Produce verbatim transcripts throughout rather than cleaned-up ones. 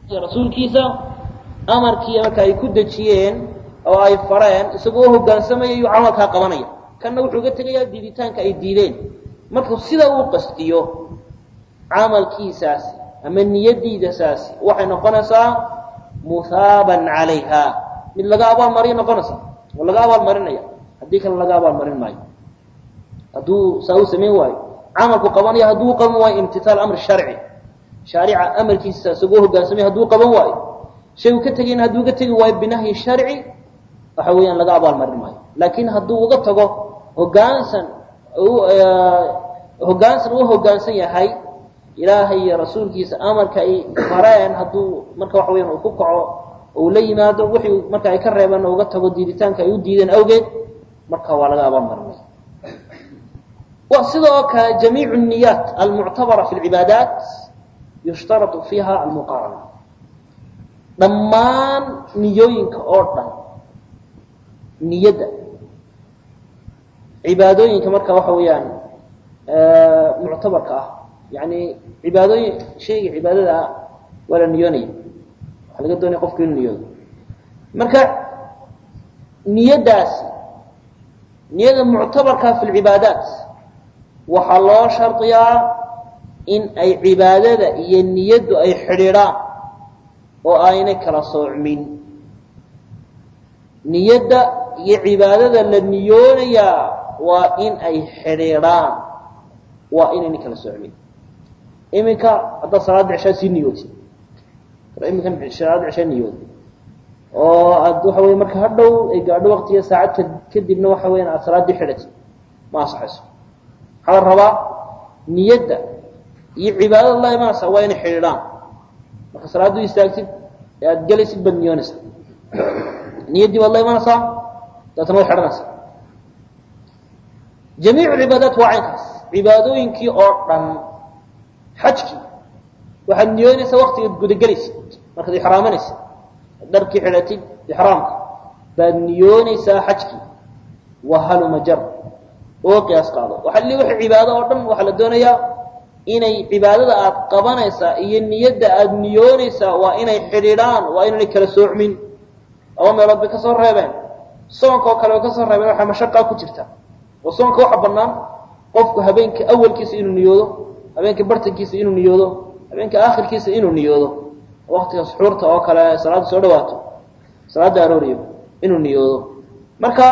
رسول كيسا أمر كي أمر كي كود تشيين أو أي فرين سقوه جان سما يعمل كقمانية كان نقول حاجة تجي ديدتان كأيديلين ما تصير وقستيو عمل كيساس من يدي دساس وحين قنصا مثابا عليها من لقابا مرينا قنصا ولا لقابا مرينا هديك لقابا مرينا ماي هدو ساو سميواي عمل كقمانية هدو قمواي امتثال أمر الشرعي شارع أمر كيساس سقوه جان سما هدو قمواي شيء كتجين هدو كتجي واي بنهي الشرعي وحويا لقابا مرينا ماي لكن هدو وقتها هو جانسا هو جانسا وهو جانسا يا هاي إلهي رسول كيس أمر كأي فرائن هدو مركا وحوين وكوكعو ولي ما دو وحي مركا يكرر أنه وقتها قديدتان كأيود ديدان أوجد مركا ولا أبان مرمي وصدق جميع النيات المعتبرة في العبادات يشترط فيها المقارنة ضمان نيوين كأوردن نيدا عبادوين كمركا وحويان آه معتبر كأه يعني عبادة شيء عبادة ولا نيوني هل قدروا يقف كل نيون مركع نية داس نية معتبر في العبادات وحلا شرطيا إن أي عبادة هي النية أي حريرة وآينك رسول من نية هي عبادة للنيونية وإن أي حريرة وإنك رسول من إمك هذا صلاة عشاء سنيوتي إمك صلاة عشاء نيوتي أو أدو حوي مرك هردو يقعدوا وقتها ساعات كدي بنو حوينا صلاة دي حرتي ما صح اسم هذا الربا نيدا يعباد الله ما سوين حريران مرك صلاة دو يستاكتب جلس بالنيونس نيدي والله ما صح تتنوي حرناس جميع العبادات وعينكس عبادوين كي أردن حجكي waxaad niyoonaysaa waqtiga gudagelaysid markaad ixraamanaysid dharkii xiratid ixraamka baad niyoonaysaa xajkii wahalu majar oo qiyaas qaado waxa li wax cibaado oo dhan waxa la doonayaa inay cibaadada aad qabanaysaa iyo niyada aad niyoonaysaa waa inay xiriiraan waa inay kala soocmin oo meelood ka soo reebeen soonka oo kale ka soo reebeen waxa mashaqo ku jirta oo soonka waxa banaan qofku habeenkii awalkiisa inuu niyoodo habeenkii bartankiisa inuu niyoodo habeenkii aakhirkiisa inuu niyoodo waqtiga suxuurta oo kale salaad soo dhawaato salaada arooriyo inuu niyoodo marka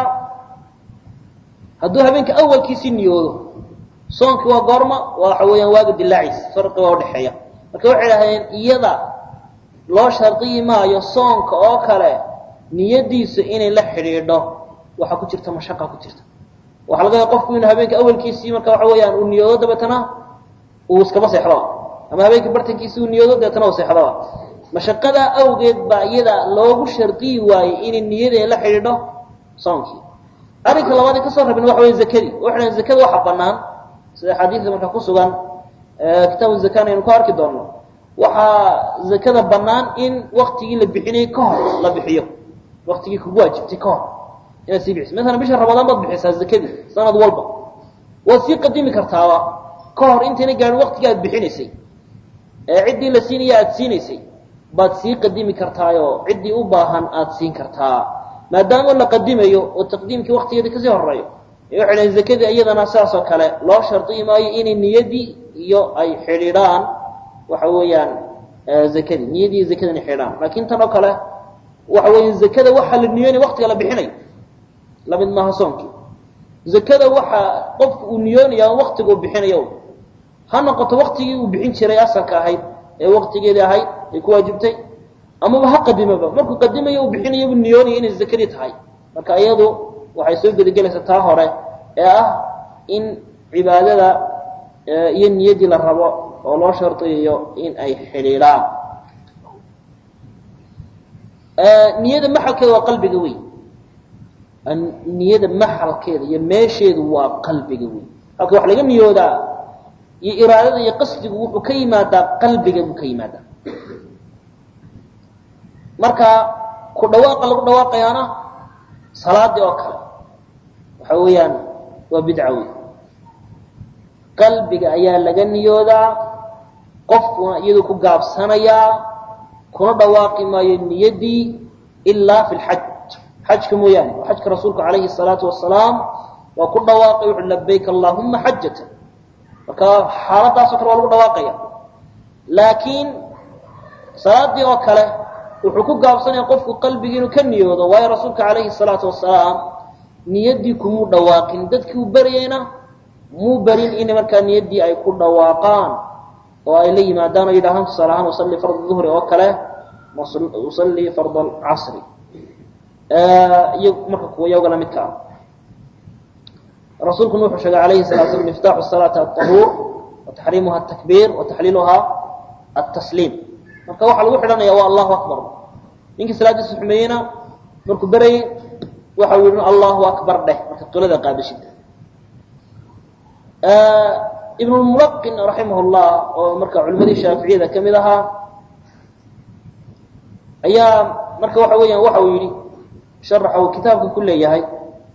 hadduu habeenkii awalkiisa niyoodo soonki waa goorma waxa weeyaan waaga dilaacis farqi waa u dhaxeeya marka waxay yiraahdeen iyada loo shardiyi maayo soonka oo kale niyadiisa inay la xiriidho waxa ku jirta mashaqo ku jirta waxa laga yaabaa qofku inuu habeenkii awalkiisa marka waxa weeyaan uu niyoodo dabatana uu iska seexdo ama habeenkii bartankiisa uu niyoodo dabatana uu seexdo mashaqada awgeed baa iyada loogu shardiyi waayay inay niyada la xiriidho soonkii arrinka labaad ka soo rabin waxa weeye zakadi waxna zakada waxa banaan sida xadiis marka ku sugan kitaab zakana inuu ka arki doono waxa zakada banaan in waqtigii la bixinay ka hor la bixiyo waqtigii ku waajibtay ka hor ina si bixis mesela bisha ramadaan bad bixisaa zakadi sanad walba wasi qadimi kartaa ka hor intaana gaar waqtiga aad bixinaysay ee cidii la siinayo aad siinaysay baad si qadimi kartaayo cidii u baahan aad siin kartaa maadaama la qadimayo oo taqdiimkii waqtigeeda ka sii horeeyo waxay zakada iyadana saas oo kale loo shardiyo maayo in niyadi iyo ay xiriiraan waxa weeyaan zakada niyadi iyo zakada xiriiraan laakiin tan oo kale waxa weeyaan zakada waxa la niyoonay waqtiga la bixinay lamid ma hasoonki zakada waxa qofku uu niyoonayo waqtiga uu bixinayo ha noqoto waqtigii uu bixin jiray asalka ahayd ee waqtigeeda ahayd ay ku waajibtay ama ha qadimaba markuu qadimayo uu bixinayo uu niyoonayo in zakadi tahay marka iyadu waxay soo gudgelaysaa taa hore ee ah in cibaadada iyo niyadii la rabo oo loo shartiyo in ay xiriiraan ee niyada maxalkeeda waa qalbiga weey an niyada maxalkeeda iyo meesheedu waa qalbiga weey halka wax laga niyoodaa iyo iraadada iyo qasdigu wuxuu ka yimaadaa qalbiga uu ka yimaadaa marka ku dhawaaqa lagu dhawaaqayana salaadii oo kale waxa weeyaan waa bidcawi qalbiga ayaa laga niyoodaa qofkuna iyadoo ku gaabsanaya ku kuna dhawaaqi maayo niyadii ilaa fi lxaj xajka mooyaane xajka rasuulku calayhi salaatu wasalaam waa ku dhawaaqay wuxuu labayk allahuma xajatan marka xaaladaasoo kale waa lagu dhawaaqaya laakiin salaadii oo kale wuxuu ku gaabsanaya qofku qalbigii inuu ka niyoodo waayo rasuulka calayhi salaatu wasalaam niyaddii kumuu dhawaaqin dadkii uu baryayna muu barin in markaa niyaddii ay ku dhawaaqaan oo ay la yimaadaan oo yidhaahaan tusaale ahaan usalli farda duhri oo kale usalli farda alcasri iyo marka kuwa iyaga la midka ah rasuulkuna wuxuu sheegay calayhi salatu wasalam miftaaxu salaati at-tahuur wa taxriimuha at-takbiir wa taxliiluha at-tasliim marka waxaa lagu xidhanaya waa allahu akbar ninkii salaadiisa xumeeyeyna markuu berayay waxa uu yidhi allahu akbar dheh marka qilada qaadashida ibn al-mulaqin raximahullah oo marka culimadii shaaficiyada ka mid ahaa ayaa marka waxa weeyaan waxa uu yidhi sharaxa uu kitaabka ku leeyahay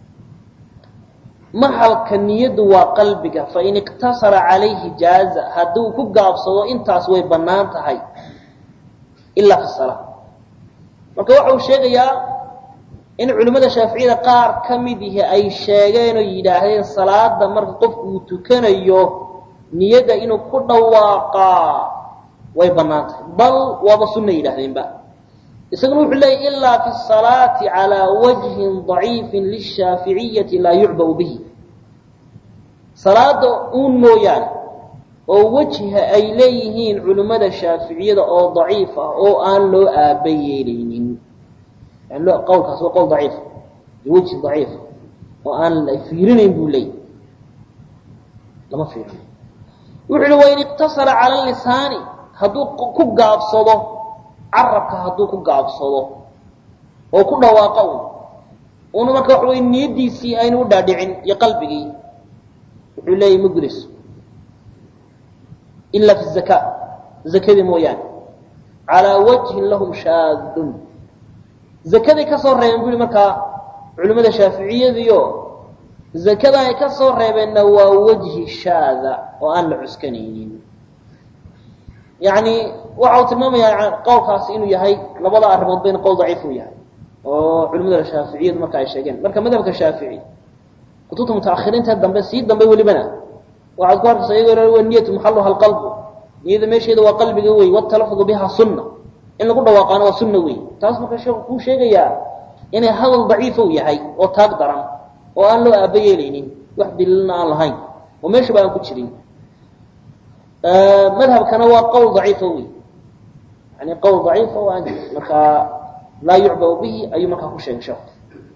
maxalka niyadu waa qalbiga fain iqtasara calayhi jaaza hadduu ku gaabsado intaas way bannaan tahay ilaa fi salaa marka waxa uu sheegayaa in culimmada shaaficiyada qaar ka mid ihi ay sheegeen oo yidhaahdeen salaada marka qofku uu tukanayo niyadda inuu ku dhawaaqaa way bannaan tahay bal waaba sunna yidhahdeenba isaguna wuxuu leeyahy ilaa fi salaati calaa wajhin daciifin lishaaficiyati laa yucbau bihi salaada uun mooyaane oo wejha ay leeyihiin culimmada shaaficiyada oo daciif ah oo aan loo aaba yeelaynin yani lo qowlkaas waa qowl daciif wejhi daciif oo aan la fiirinayn buu leeyahy lama fiirinayo wuxuu yihi wain iqtasara cala lisaani hadduu ku gaabsado carabka hadduu ku gaabsado oo ku dhawaaqo un una marka waxa wey niyadiisii aynu u dhaadhicin iyo qalbigii wuxuu leeyahy ma gudayso ila fi zaka zakadii mooyaane calaa wajhin lahum shaadun zakaday ka soo reebeen bu yihi markaa culimmada shaaficiyadiio zakada ay ka soo reebeenna waa wajhi shaada oo aan la cuskanaynin yani waxa uu tilmaamayaa qowlkaasi inuu yahay labada arrimood bayna qowl daciif uu yahay oo culimmada shaaficiyadu marka ay sheegeen marka madhabka shaafici kutubta mutaakhiriinta dambe sii dambe welibana waxaad ku arkaysa iyagoo wa niyatu maxaluha alqalbu niyada meesheeda waa qalbiga wey watalafudu biha sunna in lagu dhawaaqaana waa sunna wey taas marka sheekhu kuu sheegayaa inay hadal daciifa u yahay oo taag daran oo aan loo aaba yeelaynin wax daliilna aan lahayn oo meeshaba aan ku jirin madhabkana waa qowl daciifa wey yani qowl daciifa oo aan markaa laa yucbau bihi ayuu markaa ku sheegay sheekhu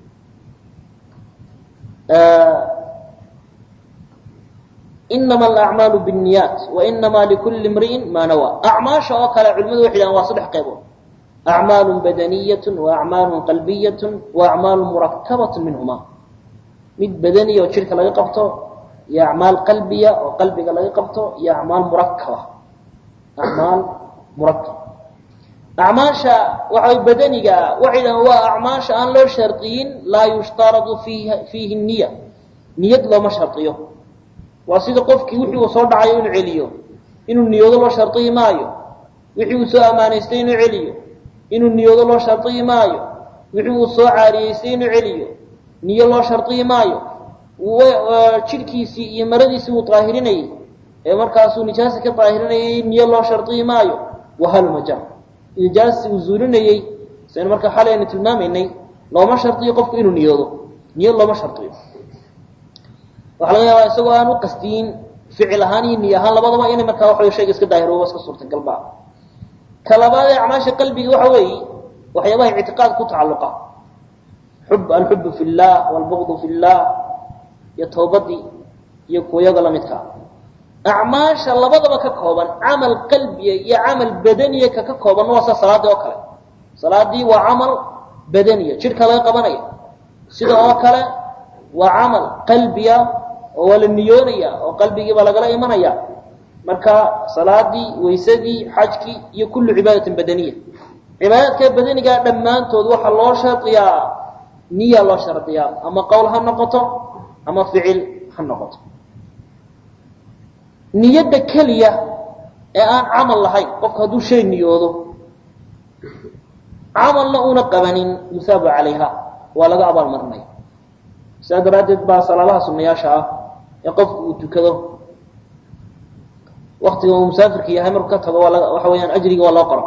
inama alacmaalu biاniyaat wainama likuli imri'in maa nawaa acmaasha oo kale culimadu waxay dhahan waa saddex qaybood acmaalu badaniyat waacmaalu qalbiyat waacmaalu murakabat minhuma mid badaniya oo jidhka laga qabto iyo acmaal qalbiya oo qalbiga laga qabto iyo acmaal murakaba acmaal murakab acmaasha waxa badaniga waxay dhahan waa acmaasha aan loo shardiyin laa yushtaradu fiiha fiihi niya niyad looma shardiyo waa sida qofkii wixii uu soo dhacayo inuu celiyo inuu niyoodo loo shardiyi maayo wixii uu soo ammaanaystay inuu celiyo inuu niyoodo loo shardiyi maayo wixii uu soo caariyeystay inuu celiyo niyo loo shardiyi maayo jidhkiisii iyo maradiisii uu daahirinayey ee markaasuu nijaasi ka daahirinayay niyo loo shardiyi maayo wahalmaja nijaasi uu zuulinayey saynu marka xalay aynu tilmaamaynay looma shardiyo qofku inuu niyoodo niyo looma shardiyo waxaa laga yaabaa isagoo aan u qasdiyin ficil ahaan iyo niy ahaan labadaba inay markaa waxa shayga iska daahirooba iska suurtagalba ka labaad ee acmaasha qalbiga waxa weeye waxyaabaha ictiqaad ku tacalluqa xub alxubu fi llah walbugdu fi llah iyo toobadii iyo kuwayaga lamidka acmaasha labadaba ka kooban camal qalbiya iyo camal badaniya ka ka koobanna waa sida salaadii oo kale salaadii waa camal badaniya jidhka laga qabanaya sida oo kale waa camal qalbiya oo waa la niyoonaya oo qalbigiiba lagala imanaya marka salaadii waysadii xajkii iyo kullu cibaadatin badaniya cibaadaadka badaniga dhammaantood waxaa loo shardiyaa niya loo shardiyaa ama qowl ha noqoto ama ficil ha noqoto niyadda keliya ee aan camal lahayn qofka hadduu shay niyoodo camalna una qabanin yusaabu calayha waa laga abaal marinaya sidaa daraaddeed baa salaadaha sunnayaasha ah ee qofku uu tukado waktiga uu musaafirka yahay markuu ka tago waa laga waxa weeyaan ajriga waa loo qora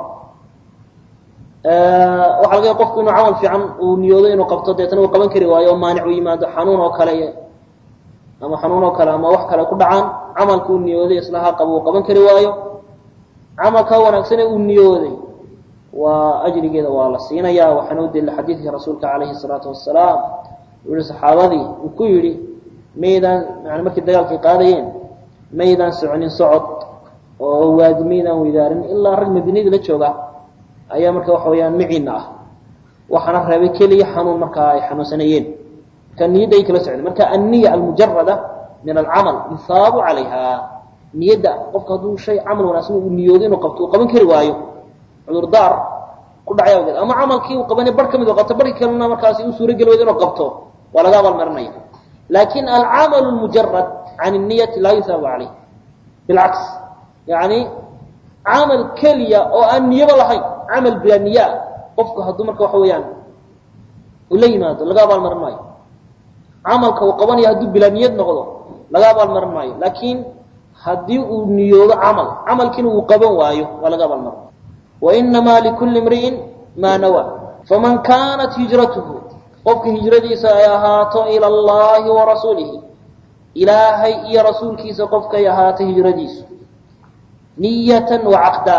waxaa laga yaaba qofku inuu camal fiican uu niyoodo inuu qabto deetana uu qaban kari waayo oo maanic u yimaado xanuun oo kale ama xanuun oo kale ama wax kale ku dhacaan camalka uu niyooday islaha qabo uu qaban kari waayo camalka wanaagsan ee uu niyooday waa ajrigeeda waa la siinayaa waxaana u daliila xadiidkii rasuulka calayhi salaatu wassalaam uu yihi saxaabadii uu ku yidhi maydaan yani markii dagaalkay qaadayeen maydaan soconin socod oo waadi maydaan weydaarin ilaa rag madiinadii la jooga ayaa marka waxa weeyaan miciina ah waxaana reebay keliya xanuun markaa ay xanuunsanayeen marka niyadda ay kala socdeen marka anniya almujarada min alcamal yusaabu calayha niyadda qofka hadduu shay camal wanaagsan uu niyoodo inuu qabto uu qaban kari waayo cudurdaar ku dhacay awgeed ama camalkii uu qabanay bar ka mid oo qabto barkii kalena markaasi uu suurogeli waydo inuu qabto waa laga abaalmarinaya laakin alcamalu lmujarad can niyati laa yusaabu calayh bilcaks yani camal keliya oo aan niyaba lahayn camal bilaa niya qofku hadduu marka waxa weeyaan uu la yimaado laga abaalmarin maayo camalka uu qabanayo hadduu bilaa niyad noqdo laga abaalmarin maayo laakiin haddii uu niyoodo camal camalkiina uu qaban waayo waa laga abaalmarin wainamaa likulli imri'in maa nawa faman kaanat hijratuhu qofka hijradiisa ay ahaato ila allahi wa rasuulihi ilaahay iyo rasuulkiisa qofkay ahaatay hijradiisu niyatan wacaqdaa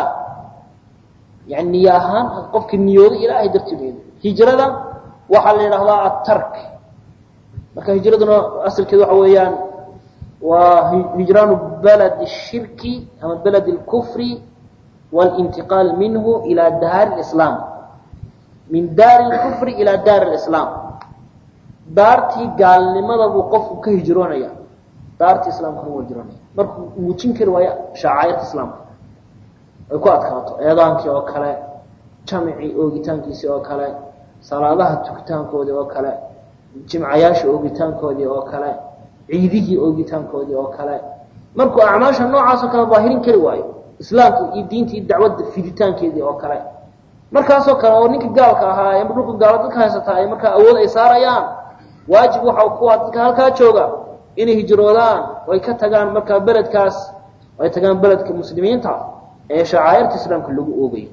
yani niy ahaan qofka niyooda ilaahay dartigeeda hijrada waxaa la yidhahdaa atark marka hijraduna asalkeeda waxa weeyaan waa hijraanu balad الshirki ama balad اlkufri waاlintiqaal minhu ila daari اlislaam min daari اlkufri ila daari اlislaam daartii gaalnimada buu qofku ka hijroonaya daartii islaamkana waa hijroonaya markuu muujin kari waayo shacaa'irta islaamka ay ku adkaato eedaankii oo kale jamicii oogitaankiisii oo kale salaadaha tukitaankoodii oo kale jimcayaasha oogitaankoodii oo kale ciidihii oogitaankoodii oo kale markuu acmaasha noocaasoo kale daahirin kari waayo islaamka iyo diinta iyo dacwadda fiditaankeedii oo kale markaasoo kale oo ninka gaalka ahaa ee dhulka gaalo dadka haysataa ay markaa awood ay saarayaan waajib waxa kuwa dadka halkaa jooga inay hijroodaan oo ay ka tagaan markaa beledkaas ay tagaan beledka muslimiinta ee shacaa'irta islaamka lagu oogayo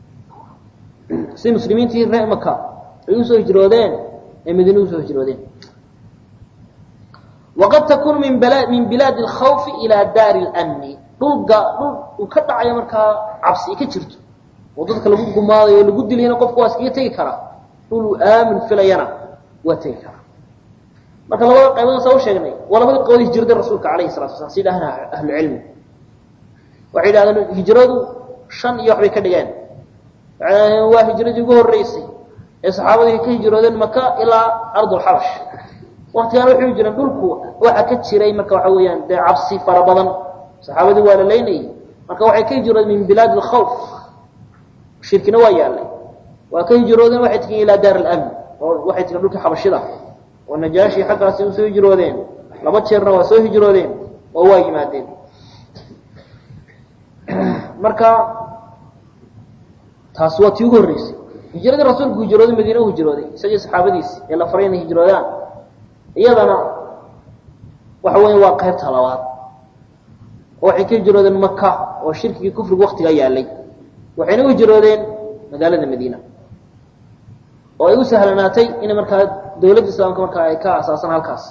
si muslimiintii reer Maka ay usoo hijroodeen ee Madiina usoo hijroodeen waqad takun min balad min bilad al-khawf ila dar al-amn dhulka dhul uu ka dhacayo markaa cabsi ka jirto oo dadka lagu gumaadayo lagu dilayna qofku waa iska tagi kara dhul aamin filayana waa tagi kara marka labada qaybood soo sheegnay walaba qowl hijrada rasuulka kaleey salaatu wasallam sidahna ahlu cilmi waxay yiraahdeen hijradu shan iyo waxbay ka dhigeen waa hijradii ugu horeysay ee saxaabadii ka hijroodeen Maka ilaa ardul Habash waqtigan wuxuu jiray dhulku waxa ka jiray marka waxa weeyaan de cabsi fara badan saxaabadii waa la leeynay marka waxay ka hijroodeen min bilad al-khawf shirkina waa yaalay waa ka hijroodeen waxay tagay ilaa daar al-amn oo waxay tagay dhulka Habashida oo Najaashi xaqaasi u soo hijroodeen laba jeerna waa soo hijroodeen oo waa yimaadeen marka taas waa tii ugu horeysay hijrada rasuulku hijrooday Madiina uu hijrooday isagii saxaabadiisi ee la faray inay hijroodaan iyadana waxa weeye waa qaybta labaad oo waxay ka hijroodeen Maka oo shirkigii kufriga waqtiga yaalay waxayna u hijroodeen magaalada Madiina oo ay u sahlanaatay in markaa dawladda islaamka markaa ay ka asaasan halkaas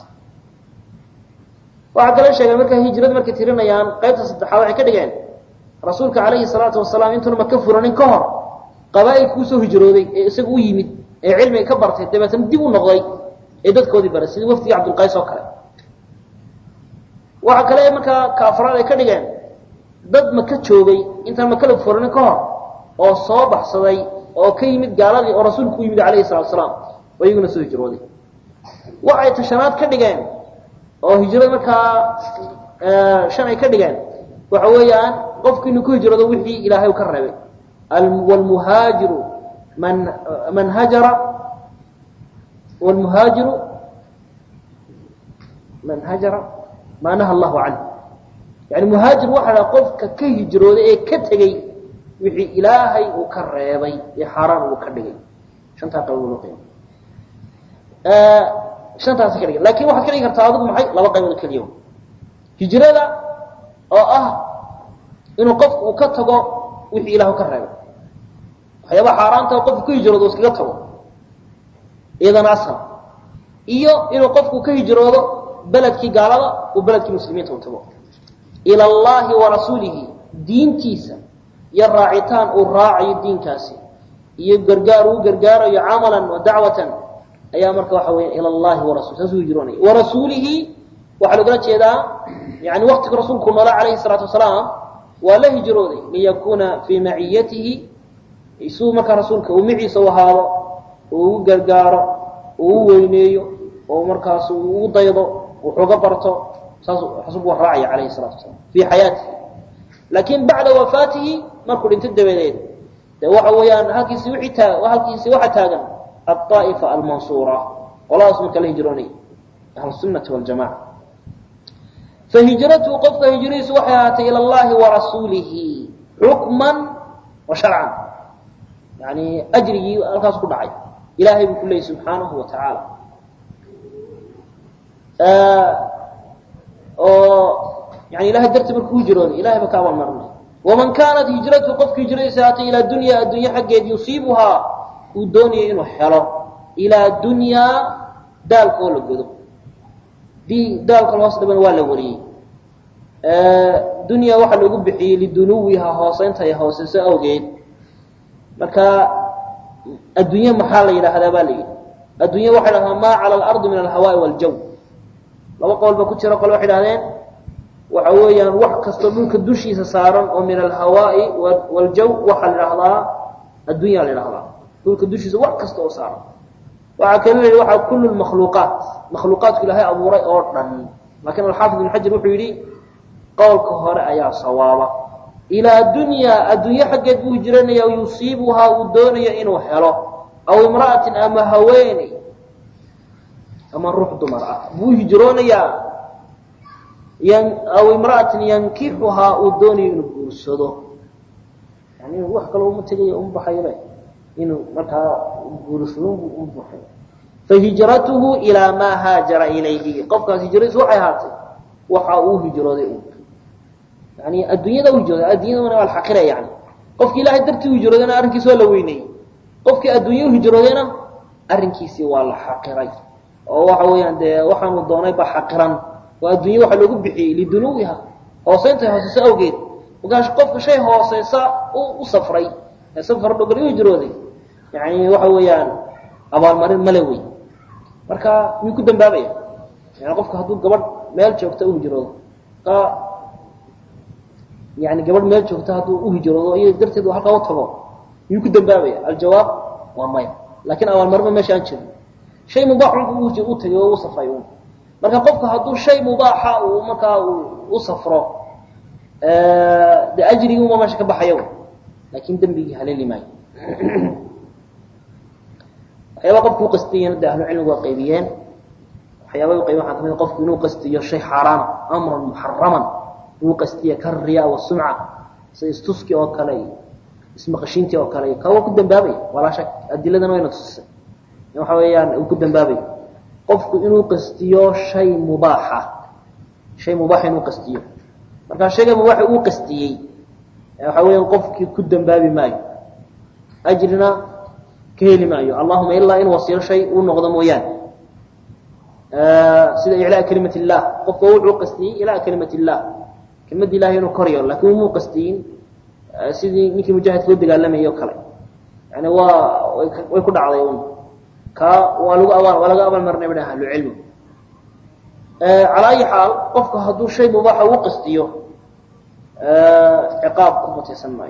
waxa kale sheegay markaa hijrada markay tirinayaan qaybta saddexaad waxay ka dhigeen rasuulka kaleey salaatu wasalaam intuu Maka furanin ka hor qabaa'il ku soo hijrooday ee isagu u yimid ee cilmiga ka bartay dabeetana dib u noqday ee dadkoodii baray sidii waftiga Abdul Qays oo kale waxa kale markaa kaafaraad ay ka dhigeen dad Maka joogay inta Maka la furanin ka hor oo soo baxsaday oo ka yimid gaaladii oo rasuulku u yimid kaleey salaatu wasalaam oo iyaguna soo hijrooday waxay tashanaad ka dhigeen oo hijrada markaa shan ay ka dhigeen waxa weeyaan qofkii inuu ku hijrado wixii Ilaahay uu ka reebay والمهاجر من من هجر والمهاجر من هجر ما نهى الله عنه يعني مهاجر waxa qofka ka hijrooday ee ka tagay wixii ilaahay uu ka reebay ee xaraam uu ka dhigay shanta qaybood loo qeybiyey ee shantaas ka dhigay laakiin waxaad ka dhigi kartaa adigu maxay laba qaybood kaliya hijrada oo ah inuu qofku uu ka tago wixii ilaahay ka reebay waxyaaba xaraamta qofku ku hijroodo iskaga tago idan asal iyo inuu qofku ka hijroodo beledkii gaalada oo beledkii muslimiinta u tago ila Allah wa rasuulihi diintiisa ya raacitaan oo raaciyo diinkaasi iyo gargaar uu gargaarayo amalan wa da'watan ayaa marka waxa weeye ila Allah wa rasuulihi soo hijroonay wa rasuulihi waxa laga jeedaa yaani waqtiga rasuulku nala alayhi salatu wasalaam waa la hijrooday liyakuna fi ma'iyatihi isuu marka rasuulka uu miciisa wahaado uu gargaaro uu weyneeyo oo markaas uu daydo wuxuu ga barto saas rasuulku raaciyo alayhi salatu wasalaam fi hayatihi laakiin bacda wafaatihi markuu dhintay dabadeed de waxa weeyaan halkiisi wixii taa halkiisi waxa taagan الطائفة المنصورة ولا اسمك الهجروني أهل السنة والجماعة فهجرته قف هجريس وحياته إلى الله ورسوله حكما وشرعا يعني أجري الخاص كل عين إلهي بكله سبحانه وتعالى آه يعني إلهي درت بركو هجروني إلهي بكاوى مرمي ومن كانت هجرته قف هجريس إلى الدنيا الدنيا حق يصيبها ودوني إنه حلو إلى الدنيا دال كل جذب دي دال كل وصل من ولا وري آه دنيا واحد يقول بحي لدنوها هاصنتها يا هاصنة أو جيد مكا الدنيا محل إلى هذا بالي الدنيا واحد ما على الأرض من الهواء والجو لو قال بكتير قال واحد هذين وعويا وح كستبوك الدشي سسارا ومن الهواء والجو وحل لحظة الدنيا للحظة دولك دوشيسه wax kasto oo saaran waxa kale waxa kullu makhluuqat makhluuqaadku ilaahay abuuray oo dhan laakiin al-hafiz ibn hajar wuxuu yiri qowlka hore ayaa sawaaba ila dunya adunya xageed buu jiranaya oo yusiibuha uu doonayo inuu helo aw imra'atin ama haweeni ama ruux dumar ah buu hijroonaya yan aw imra'atin yankihuha uu doonayo inuu guursado yani wax kale uu tagayo um baxayba inuu markaa guursuun u buuxay fahijratuhu ila ma haajara ilayhi qofkaas hijradiisu waxay ahaatay waxa uu hijrooday yani adduunyada uu hijrooday adduunyada waa xaqira yani qofkii ilaahay dartii uu hijroodayna arrinkiisa waa la weynay qofkii adduunyada uu hijroodayna arrinkiisa waa la xaqiray oo waxa weeyaan de waxaanu doonay ba xaqiran waa adduunyada waxa lagu bixiyay lidunuha hooseynta hooseysa awgeed wagash qofka shay hooseysa u safray safar dhogal uu hijrooday يعني waxa weeyaan abaal marin malawi marka wuu ku dambaabay yani qofka haduu gabadh meel joogto uu hijroodo ka yani gabadh meel joogto haduu uu hijroodo iyo darteed halka uu tago wuu ku dambaabay aljawaab waa may laakiin abaal marin meesha aan jirin shay mubaax uu uu tago uu safray marka qofka haduu shay mubaaxa uu marka uu safro ee de ajrigu ma meesha ka baxayo laakiin dambiga haleeli maayo waxyaaba qofku qastiyeen ahlu cilmigu waa qaybiyeen waxyaaba uu qaybaha kamid qofku inuu qastiyo shay xaraam amran muharraman uu qastiyo ka riya wa sum'a say istuski oo kale isma qashinti oo kale ka ku dambaabay wala shak adiladan way nafsay waxa weeyaan uu ku dambaabay qofku inuu qastiyo shay mubaaha shay mubaax inuu qastiyo marka shayga mubaax uu qastiyay waxa weeyaan qofkii ku dambaabi maayo ajrina كهلي معي اللهم إلا إن وصير شيء ونقض مويان آه سيد إعلاء كلمة الله قفوا عقستي إلى كلمة الله كلمة الله ينكريه لكن مو قستين آه سيدي نيكي مجاهد فود قال لما يوكله يعني هو ويكون عظيم كا ولو أول ولا أول مرة نبدأ له علم آه على أي حال قفك هذا شيء مباح وقستيه آه عقاب قمة يسمى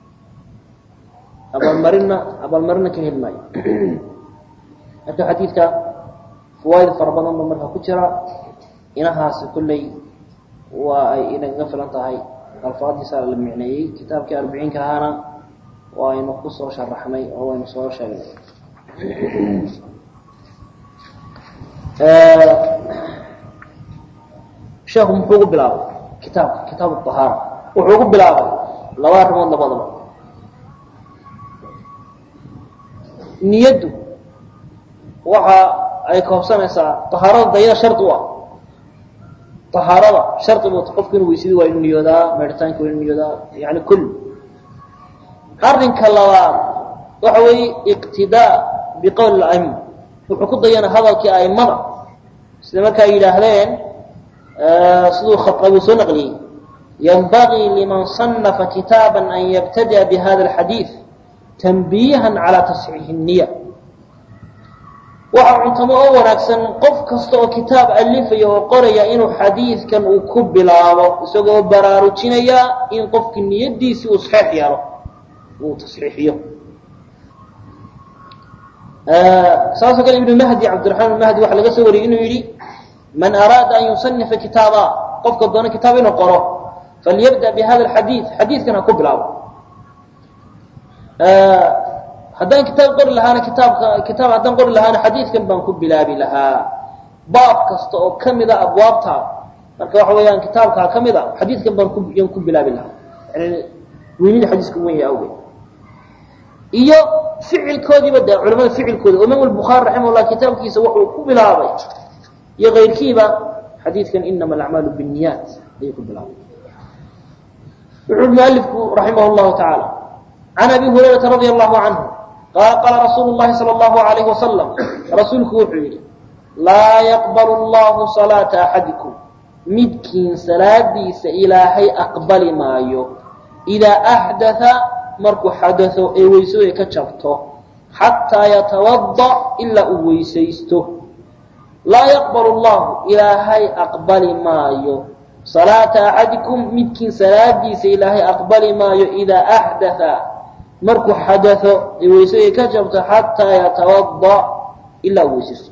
أبو المرنة أبو المرنة كهل ماي هذا حديث كا فوائد فربنا من مرها كتيرة إنها سكلي وإن غفل أنت هاي الفاضي صار المعنى كتاب كأربعين كهانا وإن قصة شرح ماي أو إن صور شرح شيخ محقوق بلاغ كتاب كتاب الطهارة وحقوق بلاغ لوارد من ضبط niyadu waxa ay koobsanaysaa tahaarada dayada shardi u ah tahaarada shardi buu qofku inuu weysido waa inuu niyoodaa meeritaanka waa inuu niyoodaa yani kull arrinka labaad waxa weeye iqtidaa biqowl al-aim wuxuu ku dayana hadalkii aimada sida markaa yidhaahdeen siduu khaطabi soo naqliyey yanbagii liman صanafa kitaaba an yabtadi'a bihada alxadiid tanbiihan calaa tasxiixi الniya waxa cuntamo oo wanaagsan qof kasta oo kitaab alifaya oo qoraya inuu xadiidkan uu ku bilaabo isagoo baraarujinaya in qofki niyadiisii uu saxiix yeelo uu tasxiixiyo saasoo kale ibnu mahdi cabdiraxmaan ibnu mahdi waxaa laga soo wariyey inuu yidhi man araada an yusanifa kitaaba qofka doona kitaab inuu qoro falyabda bihada alxadiid xadiidkan ha ku bilaabo haddaan kitaab qori lahaana kitaabka kitaab haddaan qori lahaana xadiidkan baan ku bilaabi lahaa baab kasta oo kamida abwaabta marka waxa weeyaan kitaabkaa ka mid a xadiidkan baan kuyaan ku bilaabi lahaa yani weynida xadiiska weyn yahay awgeed iyo ficilkoodiiba dee culamada ficilkooda imaam albukhaari raximahullah kitaabkiisa wuxuu ku bilaabay iyo keyrkiiba xadiidkan inama alacmaalu binniyaat ayuu ku bilaabay wuxuu mualifku raximah llahu tacaala can abi hurayrata radia allahu canhu qaala qaala rasuulu llahi sala allahu alayhi wasalam rasuulku wuxuu yidhi laa yaqbalu allahu salaata axadikum midkiin salaadiisa ilaahay aqbali maayo idaa axdatha markuu xadao ee weyso ay ka jabto xataa yatawada ilaa uu weysaysto laa yaqbalu allahu ilaahay aqbali maayo salaata axadikum midkiin salaadiisa ilaahay aqbali maayo idaa axdatha markuu xadao ee weyso ay ka jabto xataa yatawada ilaa uu weysaysto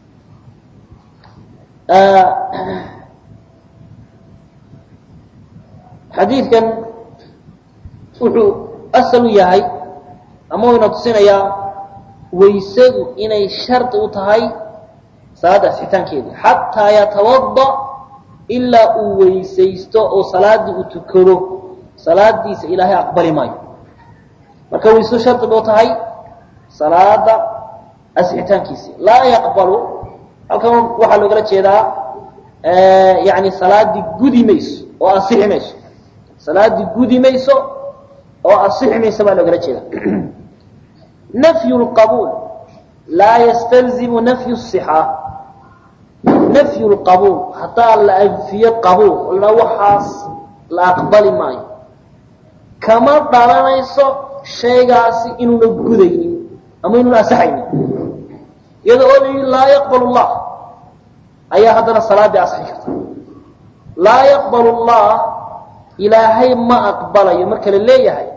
xadiidkan wuxuu asal u yahay ama wayna tusinayaa weysadu inay shardi u tahay salaada asixitaankeedii xataa yatawada ilaa uu weysaysto oo salaadii uu tukado salaadiisa ilaahay aqbali maayo marka weyso shardi u tahay salaada asixitaankiisii laa yaqbalu halkan waxaa loogala jeedaa yani salaadii gudi mayso oo asixi mayso salaadii gudi mayso oo asixi mayso baa loogala jeeda nafyu lqabuul laa yastalzimu nafyu sixa nafyu lqabuul haddaa la anfiyo qabuul la waxaas la aqbali maayo kama dhalanayso shaygaasi inuuna gudaynin ama inuuna asaxaynin iyada oo la yidhi laa yaqbal llah ayaa haddana salaadii asixi karta laa yaqbal llah ilaahay ma aqbalayo marka la leeyahay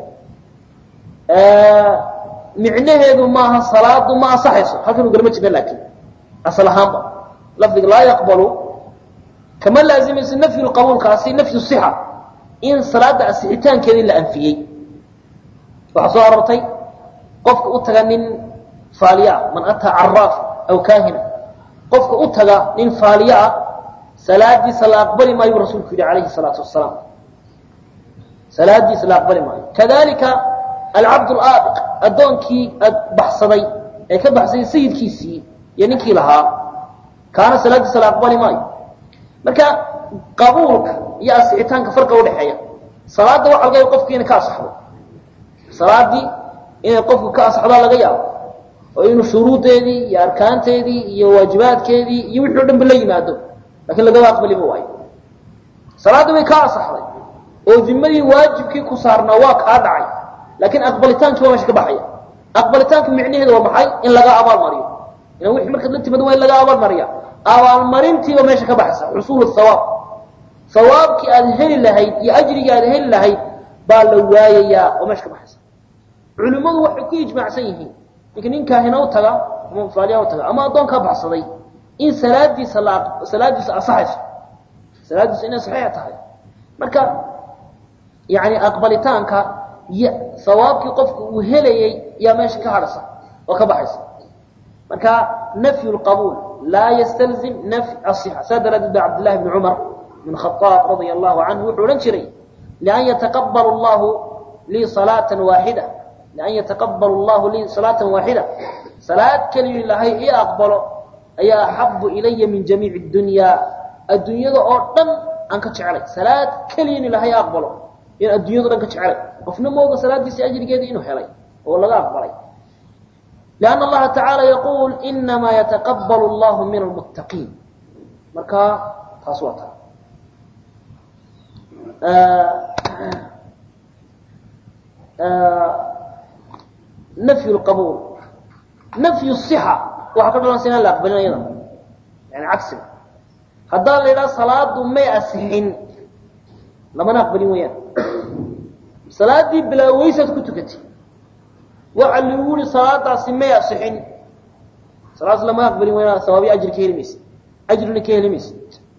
micnaheedu maaha salaadu ma asaxayso halkan u garma jirna laakiin asal ahaanba lafdiga laa yaqbalu kama laazimayso nafyu lqabuulkaasi nafyu sixa in salaada asixitaankeedii la anfiyey waxaa soo arortay qofka u taga nin faaliyaa man ataa caraaf aw kaahina qofka u taga nin faaliya ah salaadiisa la aqbali maayo rasuulku yidhi calayhi salaatu wasalaam salaadiisa la aqbali maayo kadalika alcabd laabiq addoonkii baxsaday ee ka baxsaday sayidkiisii iyo ninkii lahaa kaana salaadiisa la aqbali maayo marka qabuulka iyo asixitaanka farqa udhaxeeya salaada waxa laga yaaba qofki inay ka asaxdo salaadii inay qofku ka asaxdaa laga yaabo oo inuu shuruudeedii iyo arkaanteedii iyo waajibaadkeedii iyo wixii o dhan ba la yimaado lakin lagaba aqbaliba waayo salaadii way ka asaxday oo dimadii waajibkii ku saarnaa waa kaa dhacay laakiin aqbalitaankii waa meesha ka baxaya aqbalitaanka micnaheedu waa maxay in laga abaalmariyo ina wixii markaad la timaado waa in laga abaalmariya abaalmarintiiba meesha ka baxaysa xusuul hawaab hawaabkii aad heli lahayd iyo ajrigii aad heli lahayd baa la waayayaa oo meesha ka baxaysa culimmadu waxay ku ijmaacsan yihiin ninka ninkaahina u taga ama faaliya u taga ama addoonkaa baxsaday in salaadiisa la salaadiisa asaxayso salaadiisa inay saxiix tahay marka yani aqbalitaanka iyo hawaabkii qofku uu helayay yaa meesha ka hadhasa oo ka baxaysa marka nafyu lqabuul laa yastalzim nafy asixa saa daraadeed ba cabdillahi bni cumar bn khaaab radia allahu canhu wuxuu odhan jiray lian yataqabal allahu lii salaata waaxida لأن يتقبل الله لي صلاة واحدة صلاة كلي الله هي أقبله أي أحب إلي من جميع الدنيا الدنيا ذو أردن أنك تعلق صلاة كلي الله هي أقبله يعني الدنيا ذو أنك تعلق وفي موضع صلاة دي سأجري كده إنه حلي والله أقبله لأن الله تعالى يقول إنما يتقبل الله من المتقين مركا تصوتها آه آه نفي القبول نفي الصحة وحكرنا الله سنة لا قبلنا أيضا يعني عكسنا هذا اللي صلاة ما يأسحين لما نقبلين وياه صلاة دي بلا ويسة كتكتي وعلى يقول صلاة ما يأسحين صلاة لما نقبلين وياه ثوابي أجر كهلميس أجرنا كهلميس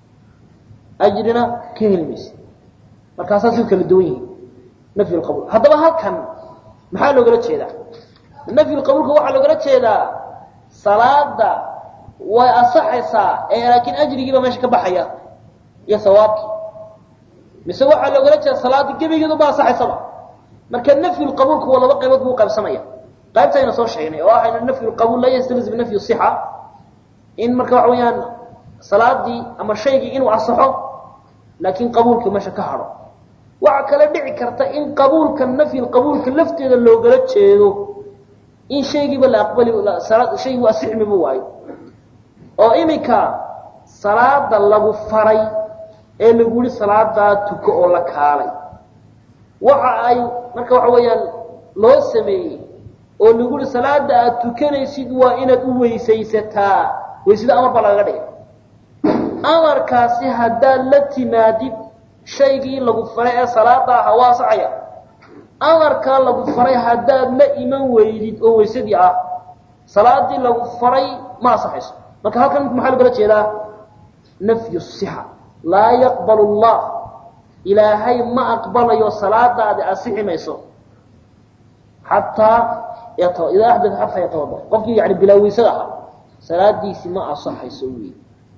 أجرنا كهلميس مركاسات كل دويه نفي القبول هذا ما هكذا محل لو قلت شيء ذا نفي القبول هو على قلت شيء ذا صلاة ذا وأصح سا لكن أجري جيبه ماشي كبحية يا ثوابك مسوى على قلت شيء صلاة جيبه جيبه ما أصح سبع مركن نفي القبول هو الله بقى يبغى موقع بسمية لا تين صور شيء يعني واحد النفي القبول لا يستلزم بنفي الصحة إن مركب عويان صلاة دي أما شيء إنه أصحه لكن قبولك ماشي كهره وعكلا دعي كرتا إن قبولك النفي القبول كلفتي ذا اللو قلت شيئا إن شيء بلا أقبل ولا صلاة شيء وأسح مبواي أو إمكا صلاة ذا اللو فري إيه نقول صلاة ذا تكو لك هالي وعاي مركا وحويا لو سمي أو نقول صلاة ذا تكني سيدوا إنا دوي سيستا ويسيدا أمر بلا غدي أمر كاسي هدا لتمادي shaygii lagu faray ee salaada hawaasacaya amarka lagu faray hadaa ma iman weydid oo weysadii ah salaadii lagu faray ma saxayso marka halkan maxaa laga jeedaa nafyu siha la yaqbalu Allah ilaahay ma aqbalayo salaadaada asiximayso hatta yato ila ahdath hatta yatawada qofkii yaani bila weysada salaadiisi ma asaxayso weey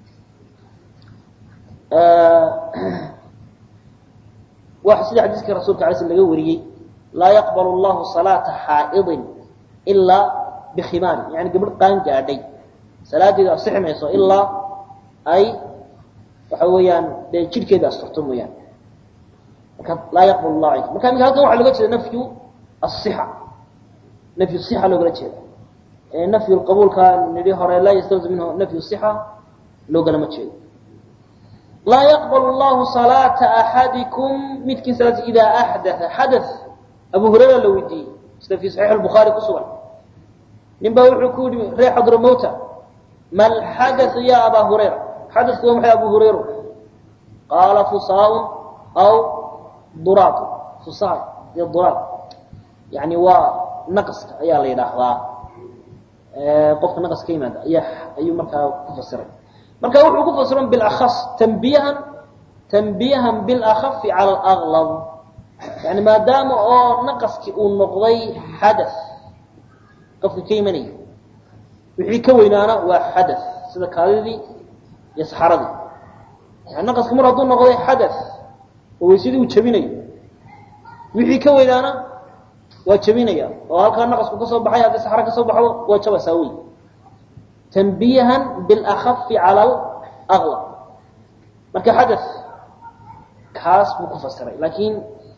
واحد سيد حديث الرسول عليه الصلاة والسلام لا يقبل الله صلاة حائض إلا بخمار يعني قبل قان قاعدي صلاة إذا صح ما يصير إلا أي وحويان بيجيل كذا استرتموا يعني لا يقبل الله عليك مكان هذا هو على وجه نفي الصحة نفي الصحة لو قلت شيء نفي القبول كان نديه لا يستلزم منه نفي الصحة لو قال ما شيء لا يقبل الله صلاة أحدكم مثل صلاة إذا أحدث حدث أبو هريرة لو يدي في صحيح البخاري كسوان نبا وحكود ريح حضر الموتى ما الحدث يا أبا هريرة حدث هو محي أبو هريرة قال فصاء أو ضراط فصاء يا الضراط يعني ونقص يا لي لحظة قفت نقص كيما يا أي مركا تفسرين marka wuxuu ku fasiran bil akhas tanbiyahan tanbiyahan bil akhaf ala al aghlab yani maadaama oo naqaski uu noqday hadath qofka keenay wixii ka weynaana waa hadath sida kaadidii iyo saxaradii yani naqaski mar hadduu noqday hadath oo weysidii uu jabinayo wixii ka weynaana waa jabinaya oo halka naqasku ka soo baxay hadii saxara ka soo baxo waa jaba saawi تنبيها بالأخف على الأغلب marka حدث kaas buu ku fasiray laakiin